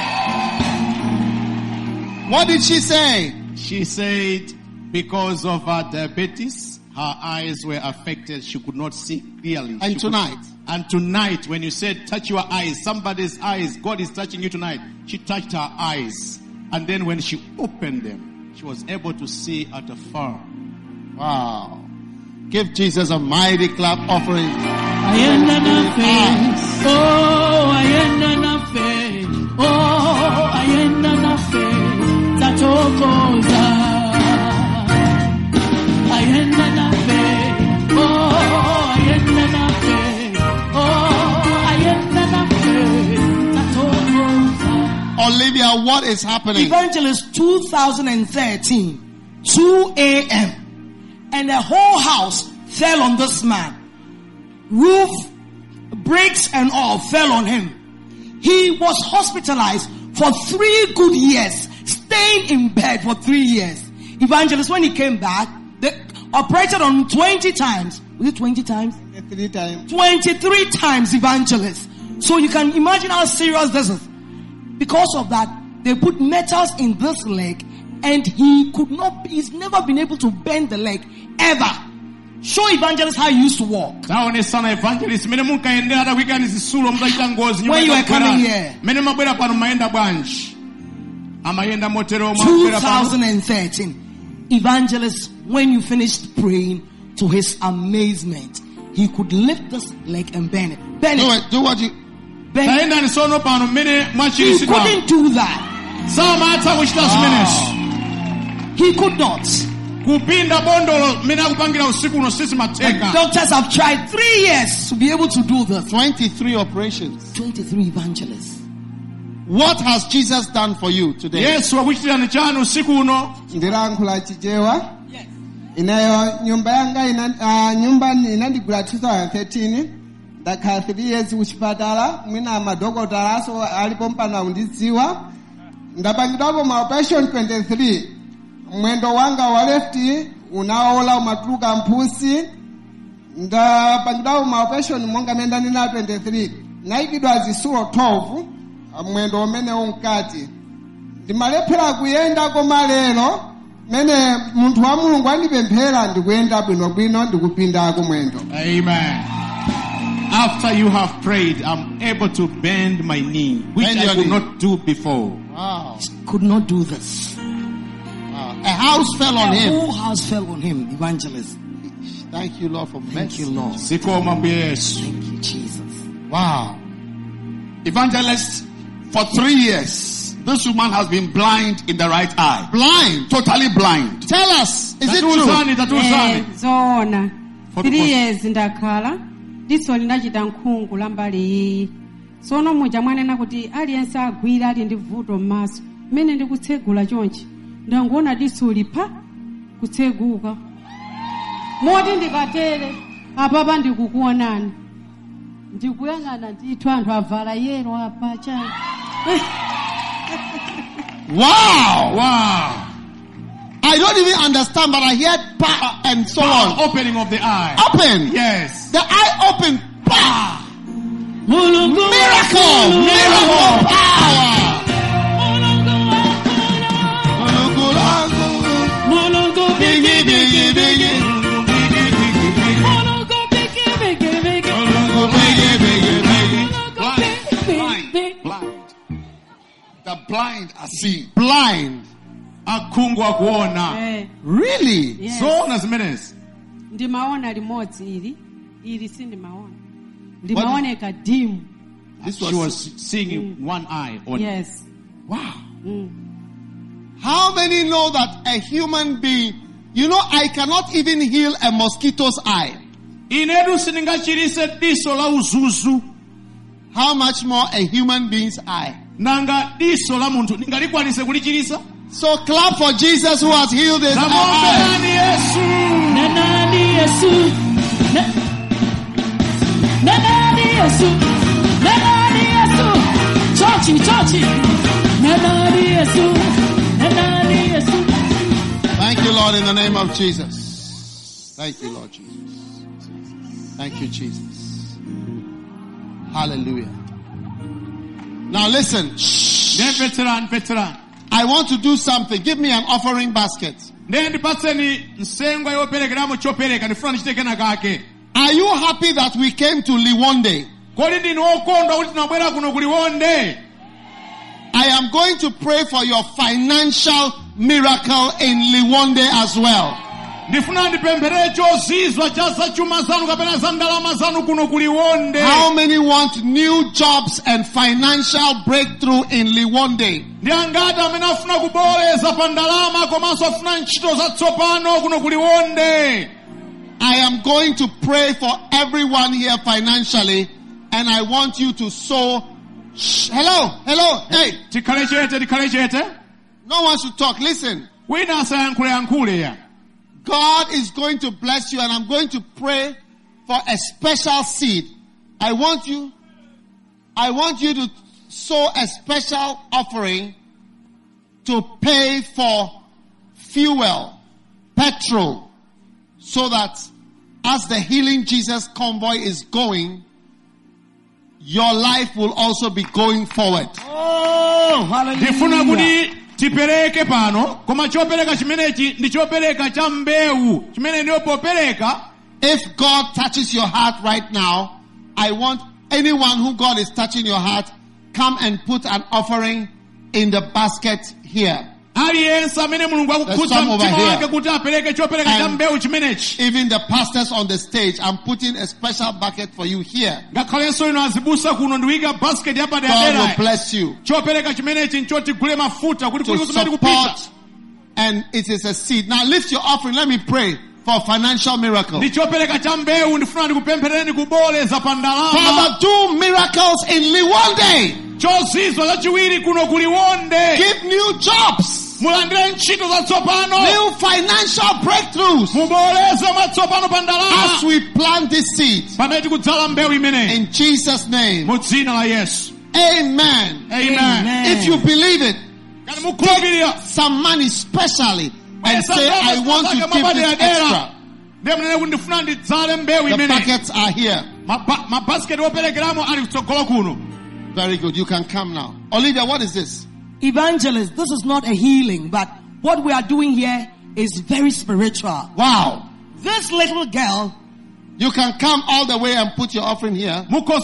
What did she say? She said because of her diabetes, her eyes were affected. She could not see clearly. And tonight? And tonight, when you said touch your eyes, somebody's eyes, God is touching you tonight. She touched her eyes. And then when she opened them, she was able to see at afar. Wow. Give Jesus a mighty clap offering. Ayenda na fe, oh ayenda na fe, oh ayenda na fe, tatokoza. Ayenda na fe, oh ayenda na fe, oh ayenda na fe, tatokoza. Olivia, what is happening? Evangelist 2013, 2 a.m. and the whole house fell on this man. Roof, bricks and all fell on him. He was hospitalized for 3 good years, staying in bed for 3 years. Evangelist, when he came back, they operated on 20 times. Was it 20 times? 3 times. 23 times, evangelist. So you can imagine how serious this is. Because of that, they put metals in this leg and he's never been able to bend the leg ever. Show evangelist how he used to walk. When you were coming here. 2013. Evangelist, when you finished praying, to his amazement, he could lift this leg and bend it. Bend it. Do what you... Bend it. He couldn't do that. He could not. And doctors have tried 3 years to be able to do this. 23 operations. 23 evangelists. What has Jesus done for you today? Yes, Ndilankhula Chichewa. Inayo nyumba yanga nyumba inandigula 2013. Ndakhala 3 years kuchipatala. Mwina madokotala aso alipompa na undidziwa. Ndapangidwapo ma operation 23. Mwendo wanga wa lefti unaola umatuluka mpusi. Ndapangidwapo ma operation monga menda nina 23. Naikidwa zisulo 12. mwendo umene unkati ndimalephera kuyenda koma lero mene munthu wa mulungu andipemphera ndikuyenda bwinobwino ndikupindako mwendo. Amen. After you have prayed, I'm able to bend my knee, which I could not do before. Wow. Could not do this. Wow. A house fell on him. The whole house fell on him, evangelist. Thank you, Lord, for mercy. Thank you, Lord. Thank you, Jesus. Wow. Evangelist, for 3 years, this woman has been blind in the right eye. Blind? Totally blind. Tell us, is it true? Zoona. 3 years ndakhala. Diso linachita nkhungu lambali iyi. Sono muja mwanena kuti aliyense agwira ali ndi vuto m'maso. Mene ndikutsegula chonchi. Ndangoona diso lipa kutseguka. Moti ndikatere apapa ndikukuonani. Ndikuyang'ana ndithu anthu avala yero apa cha. Wow! Wow! I don't even understand, but I heard pa and so on. Opening of the eye. Open. Yes. The eye opened. Pa. Miracle. Miracle power. The blind are seeing. Blind. Akhungu akuona. Really? Yes. Zoona zimenezi. Ndimaona limodzi ili si ndimaona. Ndimaoneka dim. She was seeing in one eye only. Yes. Wow. How many know that a human being, you know, I cannot even heal a mosquito's eye. Inedu siningachirise diso la uzuzu. How much more a human being's eye? Nanga diso la muntu ningalikwanise kulichirisa. So clap for Jesus who has healed his eye. Nani Yesu. Nani Yesu. Nani Yesu. Nani Yesu. Chochi. Nani Yesu. Nani Yesu. Thank you, Lord, in the name of Jesus. Thank you, Lord Jesus. Thank you, Jesus. Hallelujah. Now listen. Veteran. I want to do something. Give me an offering basket. Are you happy that we came to Liwonde? I am going to pray for your financial miracle in Liwonde as well. How many want new jobs and financial breakthrough in Liwonde? I am going to pray for everyone here financially, and I want you to sow. Hello, hey. No one should talk. Listen. God is going to bless you, and I'm going to pray for a special seed. I want you to sow a special offering to pay for fuel, petrol, so that as the Healing Jesus convoy is going, your life will also be going forward. Oh, hallelujah. Tipereke pano, koma chopereka chimenechi ndi chopereka cha mbewu, chimene ndiyo popereka. If God touches your heart right now, I want anyone who God is touching your heart, come and put an offering in the basket here. There's some over here. And even the pastors on the stage, I'm putting a special bucket for you here. God will bless you. To support, and it is a seed. Now lift your offering. Let me pray for financial miracle. Father, do miracles in Liwonde. Give new jobs. New financial breakthroughs as we plant this seed. In Jesus' name. Amen. If you believe it, take some money specially and say, I want to give this extra. The buckets are here. Very good. You can come now. Olivia, what is this? Evangelist, this is not a healing, but what we are doing here is very spiritual. Wow. This little girl, you can come all the way and put your offering here. Was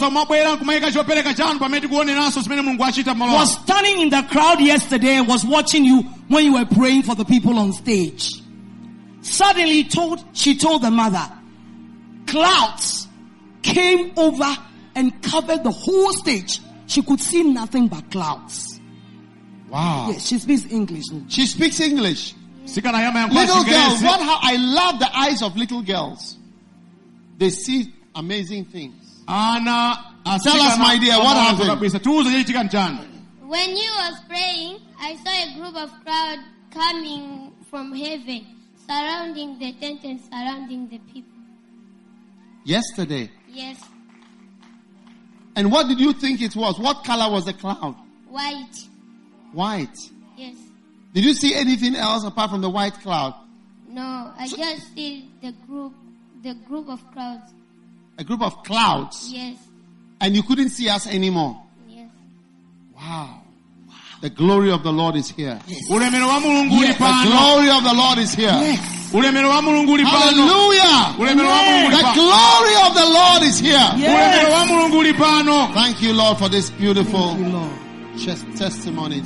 standing in the crowd yesterday and was watching you when you were praying for the people on stage. Suddenly she told the mother, clouds came over and covered the whole stage. She could see nothing but clouds. Wow. Yes, she speaks English. She speaks English. Little girls, I love the eyes of little girls. They see amazing things. Tell us, my dear, what happened? When you was praying, I saw a group of crowd coming from heaven, surrounding the tent and surrounding the people. Yesterday? Yes. And what did you think it was? What color was the cloud? White. White? Yes. Did you see anything else apart from the white cloud? No, I just see the group of crowds. A group of clouds? Yes. And you couldn't see us anymore? Yes. Wow. The glory of the Lord is here. Yes. The glory of the Lord is here. Yes. Hallelujah. The glory of the Lord is here. Yes. Thank you, Lord, for this beautiful testimony.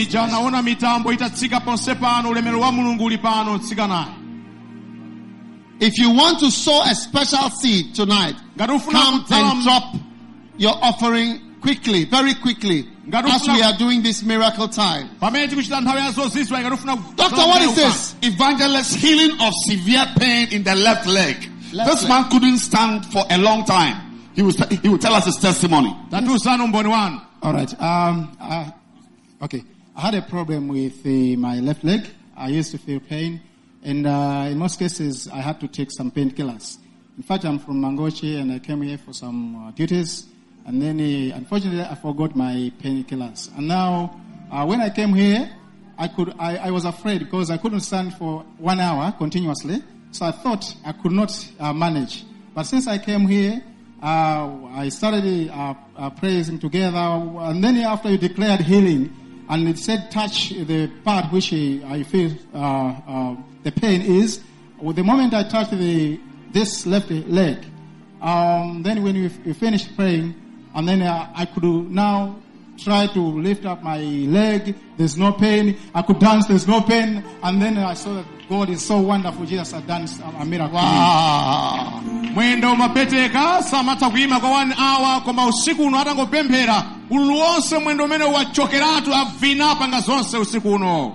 If you want to sow a special seed tonight, come and drop your offering quickly, very quickly, as we are doing this miracle time. Doctor, what is this? Evangelist, healing of severe pain in the left leg. This man couldn't stand for a long time. He will tell us his testimony. All right. Okay. I had a problem with my left leg. I used to feel pain. And in most cases, I had to take some painkillers. In fact, I'm from Mangochi and I came here for some duties. And then, unfortunately, I forgot my painkillers. And now, when I came here, I was afraid because I couldn't stand for 1 hour continuously. So I thought I could not manage. But since I came here, I started praising together. And then after you declared healing, and it said touch the part which I feel the pain is. Well, the moment I touched this left leg, then when you finished praying, and then I could now try to lift up my leg. There's no pain. I could dance. There's no pain. And then I saw that God is so wonderful. Jesus had done a miracle. Wow. Mwendo mapeteka samata kuima kwa 1 hour koma usiku uno atangopemphera uluonse mwendo umene wachokeratu avina panga zonse usiku uno.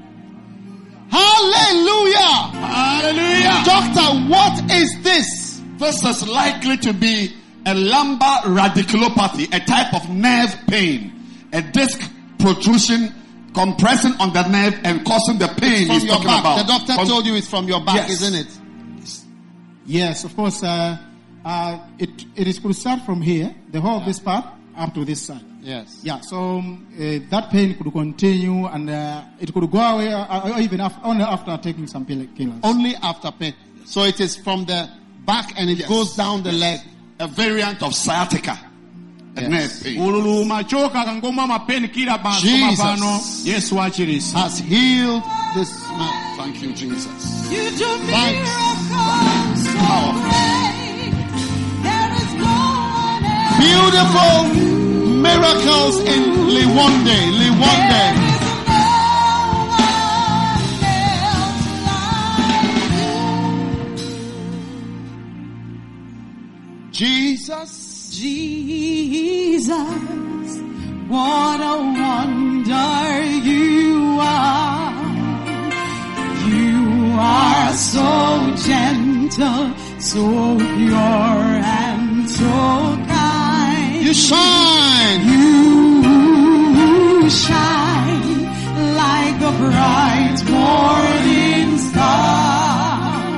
Hallelujah. Hallelujah. Doctor, what is this? This is likely to be a lumbar radiculopathy, a type of nerve pain, a disc protrusion compressing on the nerve and causing the pain he's talking back. about. The doctor told you it's from your back, yes. Isn't it? Yes, of course. It could start from here, the whole of this part, up to this side. Yes. Yeah, so that pain could continue and it could go away even only after taking some painkillers. Only after pain. So it is from the back and it goes down the leg. A variant of sciatica. Yes. Jesus has healed this man. Thank you, Jesus. You do Thanks. miracles so great. There is no one else. Beautiful miracles in Liwonde. There is no one else like you. Jesus. Jesus, what a wonder you are. You are so gentle, so pure and so kind. You shine. You shine like the bright morning star.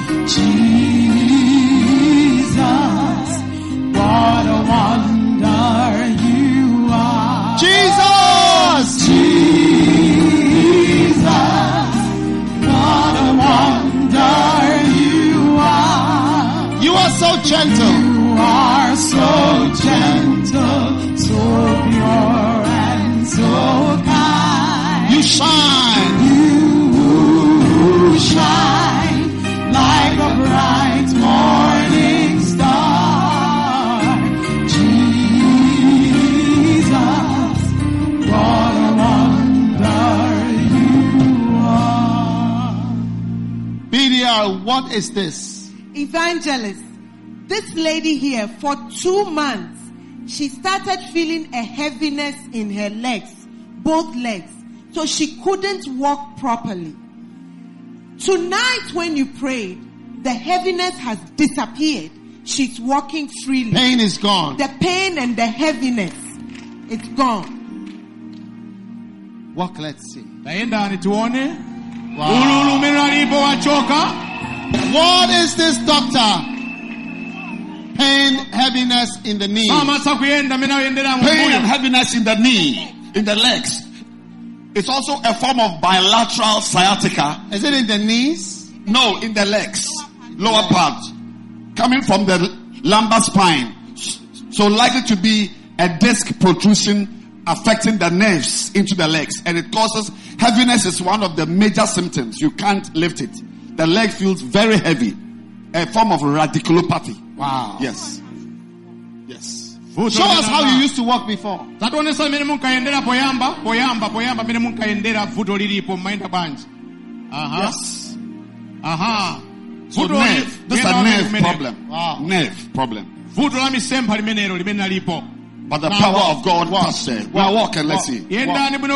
Jesus, what a wonder you are. Jesus! Jesus, what a wonder you are. You are so gentle. You are so gentle, so What is this? Evangelist, this lady here, for 2 months, she started feeling a heaviness in her legs, both legs. So she couldn't walk properly. Tonight when you prayed, the heaviness has disappeared. She's walking freely. Pain is gone. The pain and the heaviness, it's gone. Walk, let's see. Wow. What is this, doctor? Pain, heaviness in the knee. Pain and heaviness in the knee, in the legs. It's also a form of bilateral sciatica. Is it in the knees? No, in the legs. Lower part. Coming from the lumbar spine. So likely to be a disc protrusion affecting the nerves into the legs. And it causes heaviness is one of the major symptoms. You can't lift it. The leg feels very heavy. A form of radiculopathy. Wow. Yes. Yes. Show us how you used to walk before. Yes. So nerve. This is a nerve problem. Wow. Nerve problem. But the power of God was there. We are walking, let's see. Beautiful.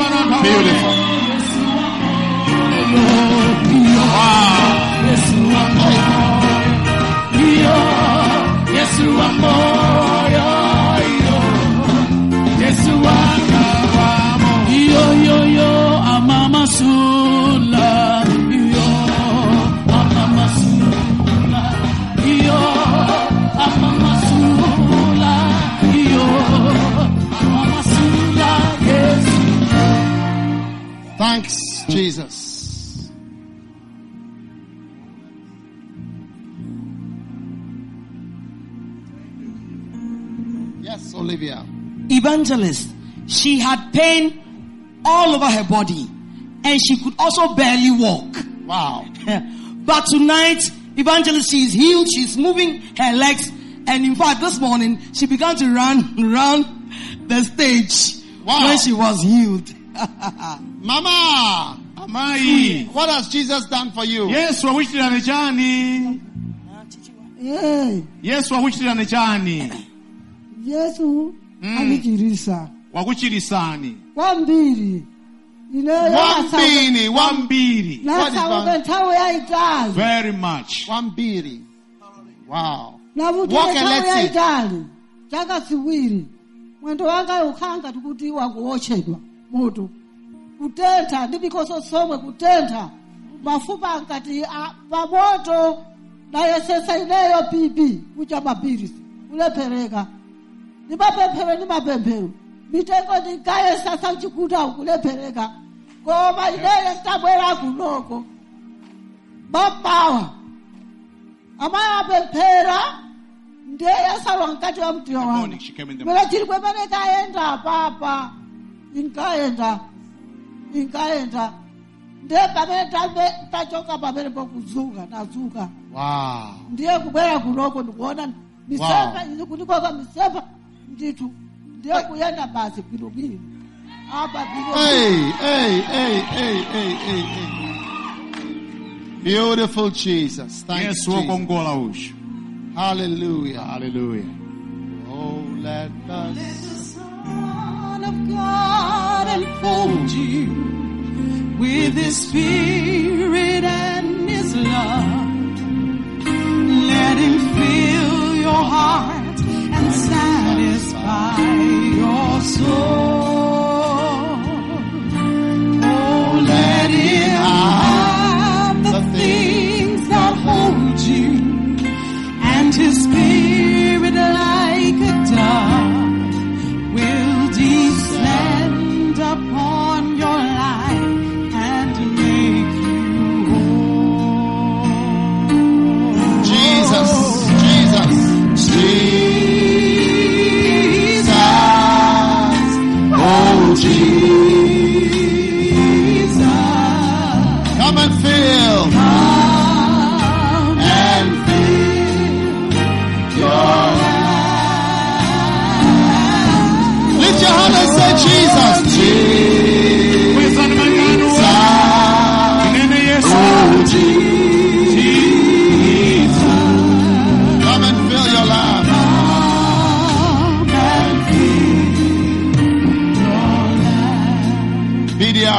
Thanks, Jesus. Yes, Olivia. Evangelist, she had pain all over her body and she could also barely walk. Wow. But tonight, Evangelist, she is healed, she's moving her legs, and in fact this morning she began to run around the stage. Wow. When she was healed. Mama, Amai. What has Jesus done for you? Yesu wakuchitirani chani? Yesu wakuchitirani chani? Yesu anichirisa. Wakuchirisani. Wambiri. Wambiri. Very much. Wambiri. Wow. Walk and let's see. Chakasiwiri. Mwendo wanga ukhanga tukuti wakuochedwa moto. Kutenta ndibikoso somwe kutenta. Mafupa angati pamoto na yesesa ineyo pipi kucha mapirisi. Kulephereka. Nimapemphero. Mitengo ndingaye sasa uchikuta ukulephereka. Koma ineyo tabwera kunoko. Mapawa. Amaya pemphera. Ndiye salwa ngati wa mtiyo wangu. Mela chiri kwemene kaenda papa. Inkaenda. Ndiye pamene tachoka pamene pokuzuka. Nazuka. Wow. Ndiye kubwera kunoko ndikuona misepa ndikunika misepa nditu. Ndiye kuyenda basi bilobili. Apa bilobili. Hey. Beautiful Jesus. Thank you. Hallelujah. Oh, let the Son of God enfold you with His Spirit and His love. Let Him fill your heart and satisfy your soul. Oh, let Him have the things that hold you. And His Spirit like a dove will descend upon your life and make you whole. Jesus. Oh, Jesus. Come and fill. Lift your hand and say, Jesus. Jesus.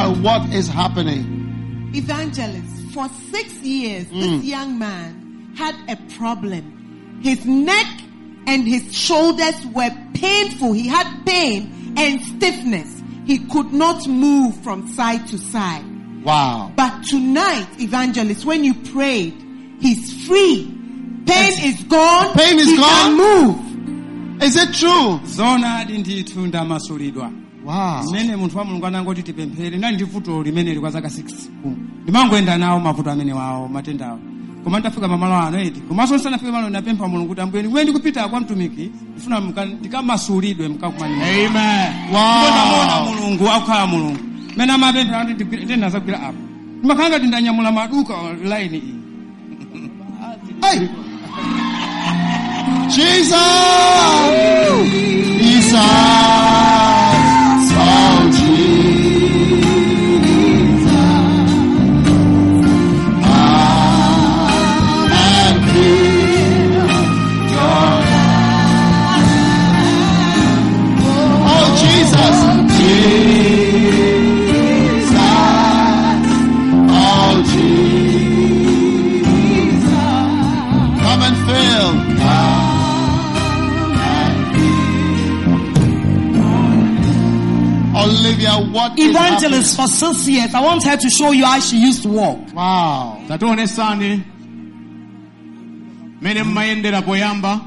what is happening. Evangelist, for 6 years, this young man had a problem. His neck and his shoulders were painful. He had pain and stiffness. He could not move from side to side. Wow. But tonight, Evangelist, when you prayed, he's free. Pain is gone. Pain is he gone. Can move. Is it true? Zona ndithu ndamasulidwa. Wow. Mene muntu wa Mulungu anangoti tipemphere ndali ndi vuto limene lili kwa zaka 6. Ndimangoenda nawo mavuto amene wawo matendawo. Koma ndafika pamalo ano eti. Komanso sanafika malo ndapempha Mulungu kuti ambuye ndiwe ndikupita kwa mtumiki. Ndifuna ndikamasulidwe mkakumani. Amen. Wow. Ndona Mulungu akukhala Mulungu. Mena mapempha ndi ndenda zakugwira apo. Ndimakanga kuti ndanyamula maduka line iyi. Hey. Jesus! Jesus! Oh, Jesus! I feel your love. Oh, Jesus! Jesus! Oh, Jesus! Come and fill. Olivia, what Evangelist, for 6 years, I want her to show you how she used to walk. Wow. Tatuone sani. Mene mmayendera poyamba.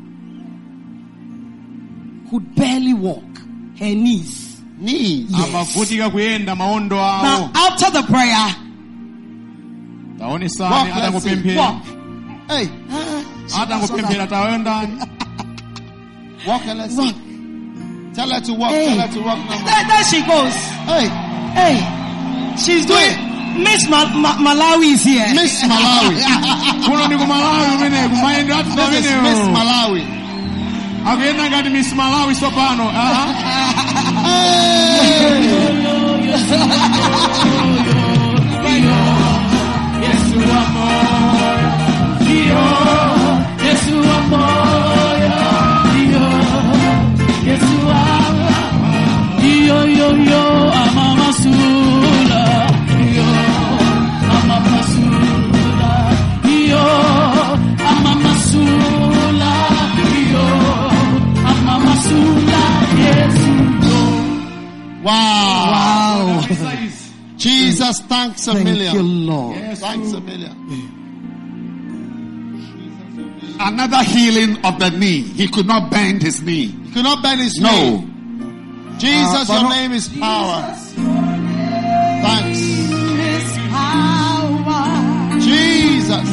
Could barely walk. Her knees. Knees. Amavutika kuyenda maondo awo. Now, after the prayer, taone sani atakupemphera. walk. Hey. Atakupemphera tawendani. Walk and let's see. Tell her to walk. Hey. Tell her to walk now. There she goes. Hey. Hey. She's doing. Miss Malawi is here. Miss Malawi. Kuno ndi ku Malawi umene kumayenda atu This is Miss Malawi. Akuyenda ngati Miss Malawi sopano. Yesu Wow. Jesus, thanks a million. Thank you, Lord. Yes, thanks a million. Another healing of the knee. He could not bend his knee. He could not bend his No. knee. Jesus, your name is power. Thanks. Jesus.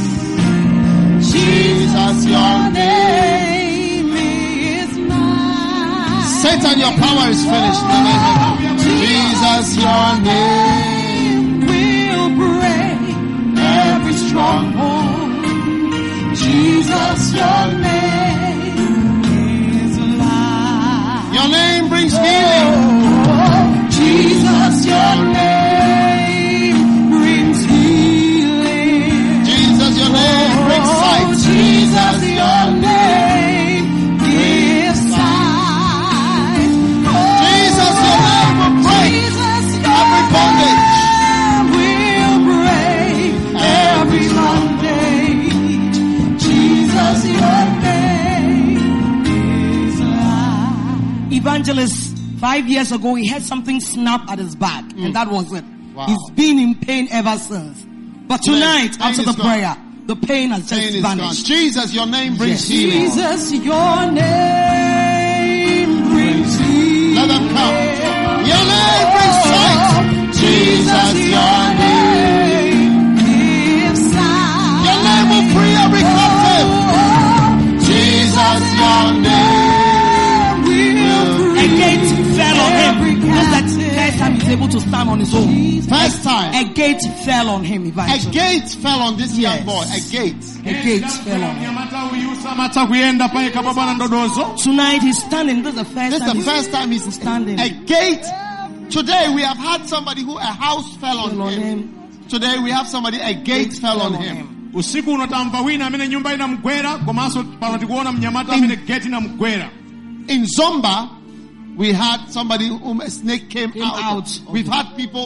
Jesus, your name is mine. Satan, your power is finished. Jesus, your name will break every stronghold. Jesus, your name is life. Your name brings healing. Jesus, your name brings healing. Jesus, your name brings sight. Jesus, your name gives sight. Jesus, your name will break every bondage. Will break every bondage. Jesus, your name is life. Evangelist, 5 years ago, he had something snap at his back, and that was it. Wow. He's been in pain ever since. But tonight, Pain after is the gone. prayer, the pain has Pain just is gone. vanished. Jesus, your name brings healing. Jesus, your name brings healing. Let them come. Your name brings sight. Jesus, your name gives sight. Your name will free every captive. Jesus, your name will A gate fell on him. That's the first time he's able to stand on his own. First time. A gate fell on him, A evangelist. gate fell on this young boy. A gate. A gate fell on him. Nyamata uyu samatha kuyenda payekha pa bwana ndodozo. Tonight he's standing. This is the first This time. is the first time he's standing. A gate. Today we have had somebody who a house fell on him. Today we have somebody, a gate fell on him. Usiku uno tamva wina amene nyumba inamugwera komanso pano tikuona mnyamata amene gate inamugwera. In Zomba, we had somebody whom a snake came out. out. We've had people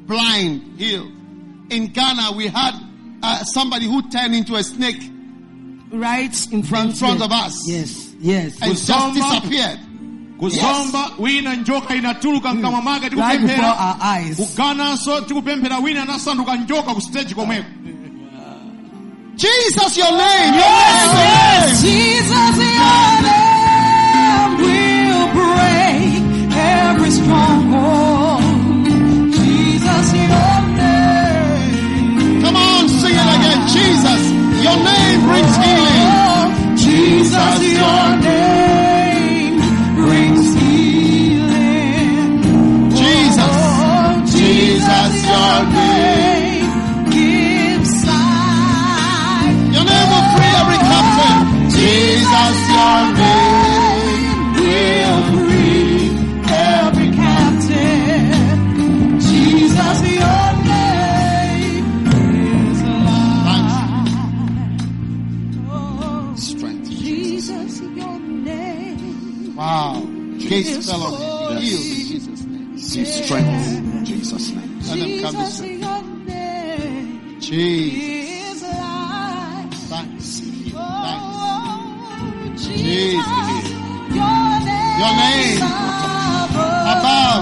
blind healed. In Ghana, we had somebody who turned into a snake right in front of us. Yes, yes. And just disappeared. Kuzomba wina njoka inatuluka mkamwa mwake tikupemphera kugana so tikupemphera wina anasanduka njoka ku stage komweko. Jesus, your name. Yes, Jesus, your name will break every stronghold. Jesus, your name. Come on, sing it again. Jesus, your name brings healing. Jesus, your name brings healing. Jesus, Jesus, your name gives sight. Your name will free every captive. Jesus, your name will free every captive. Jesus, your name is life. Strength. Jesus, your name. Wow. Gates fell on him. Healed in Jesus' name. Receive strength in Jesus' name. Let them come this way. Jesus. Thanks. Jesus. Your name. Above.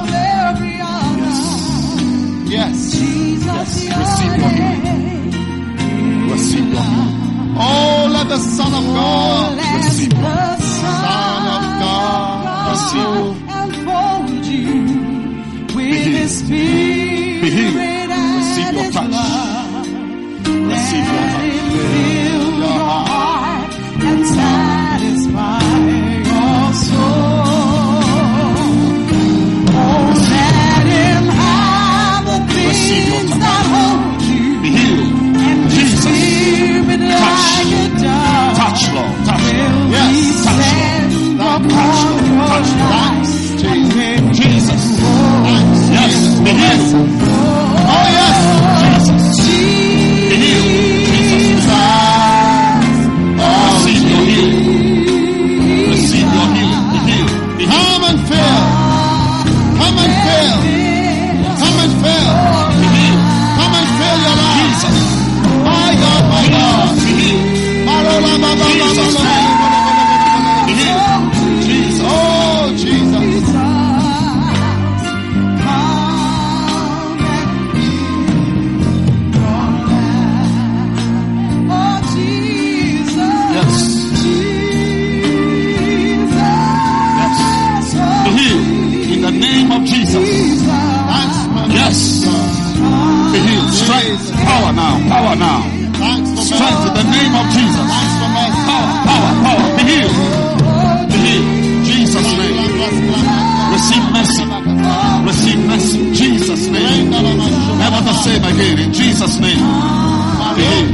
Yes. Receive your healing. Receive your healing. Oh, let the Son of God. Receive your healing. Son of God. Receive. Enfold you with His Spirit. Be healed. Receive your touch. Receive your touch. Fill your heart and satisfy your soul. Oh, let Him have the things that hold you. Be healed. And Jesus. Spirit like a dove. Touch, Lord. Touch, Lord. Yes. Touch, Lord. Touch, Lord. Touch, Lord. Jesus. Yes. Be healed. Oh, yes. Jesus. Be healed. Jesus. Receive your healing. Receive your healing. Be healed. Be healed. Come and fill. Come and fill. Come and fill. Be healed. Come and fill your life. Jesus. My God, my God. Be healed. Jesus' name. Be healed. Jesus. Oh, Jesus. Yes. Yes. Be healed. In the name of Jesus. Yes. Be healed. Strength. Power now. Power now. Strength in the name of Jesus. Power. Be healed. Be healed. Jesus' name. Receive mercy. Receive mercy. Jesus' name. Never the same again. In Jesus' name. Be healed.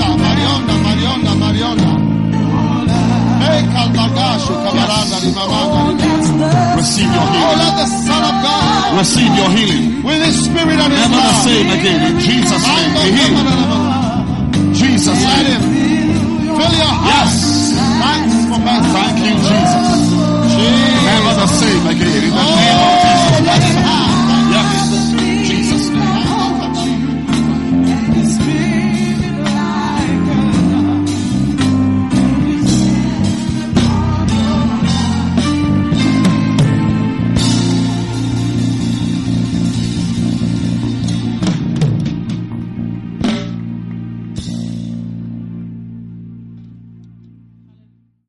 Receive your Oh, healing. let the Son of God Receive your healing. with His Spirit and His Never the love. same again. In Jesus' name. Be healed. Jesus' Let name. Him fill your heart. Yes. Thanks for mercy. Thank you, Jesus. Never the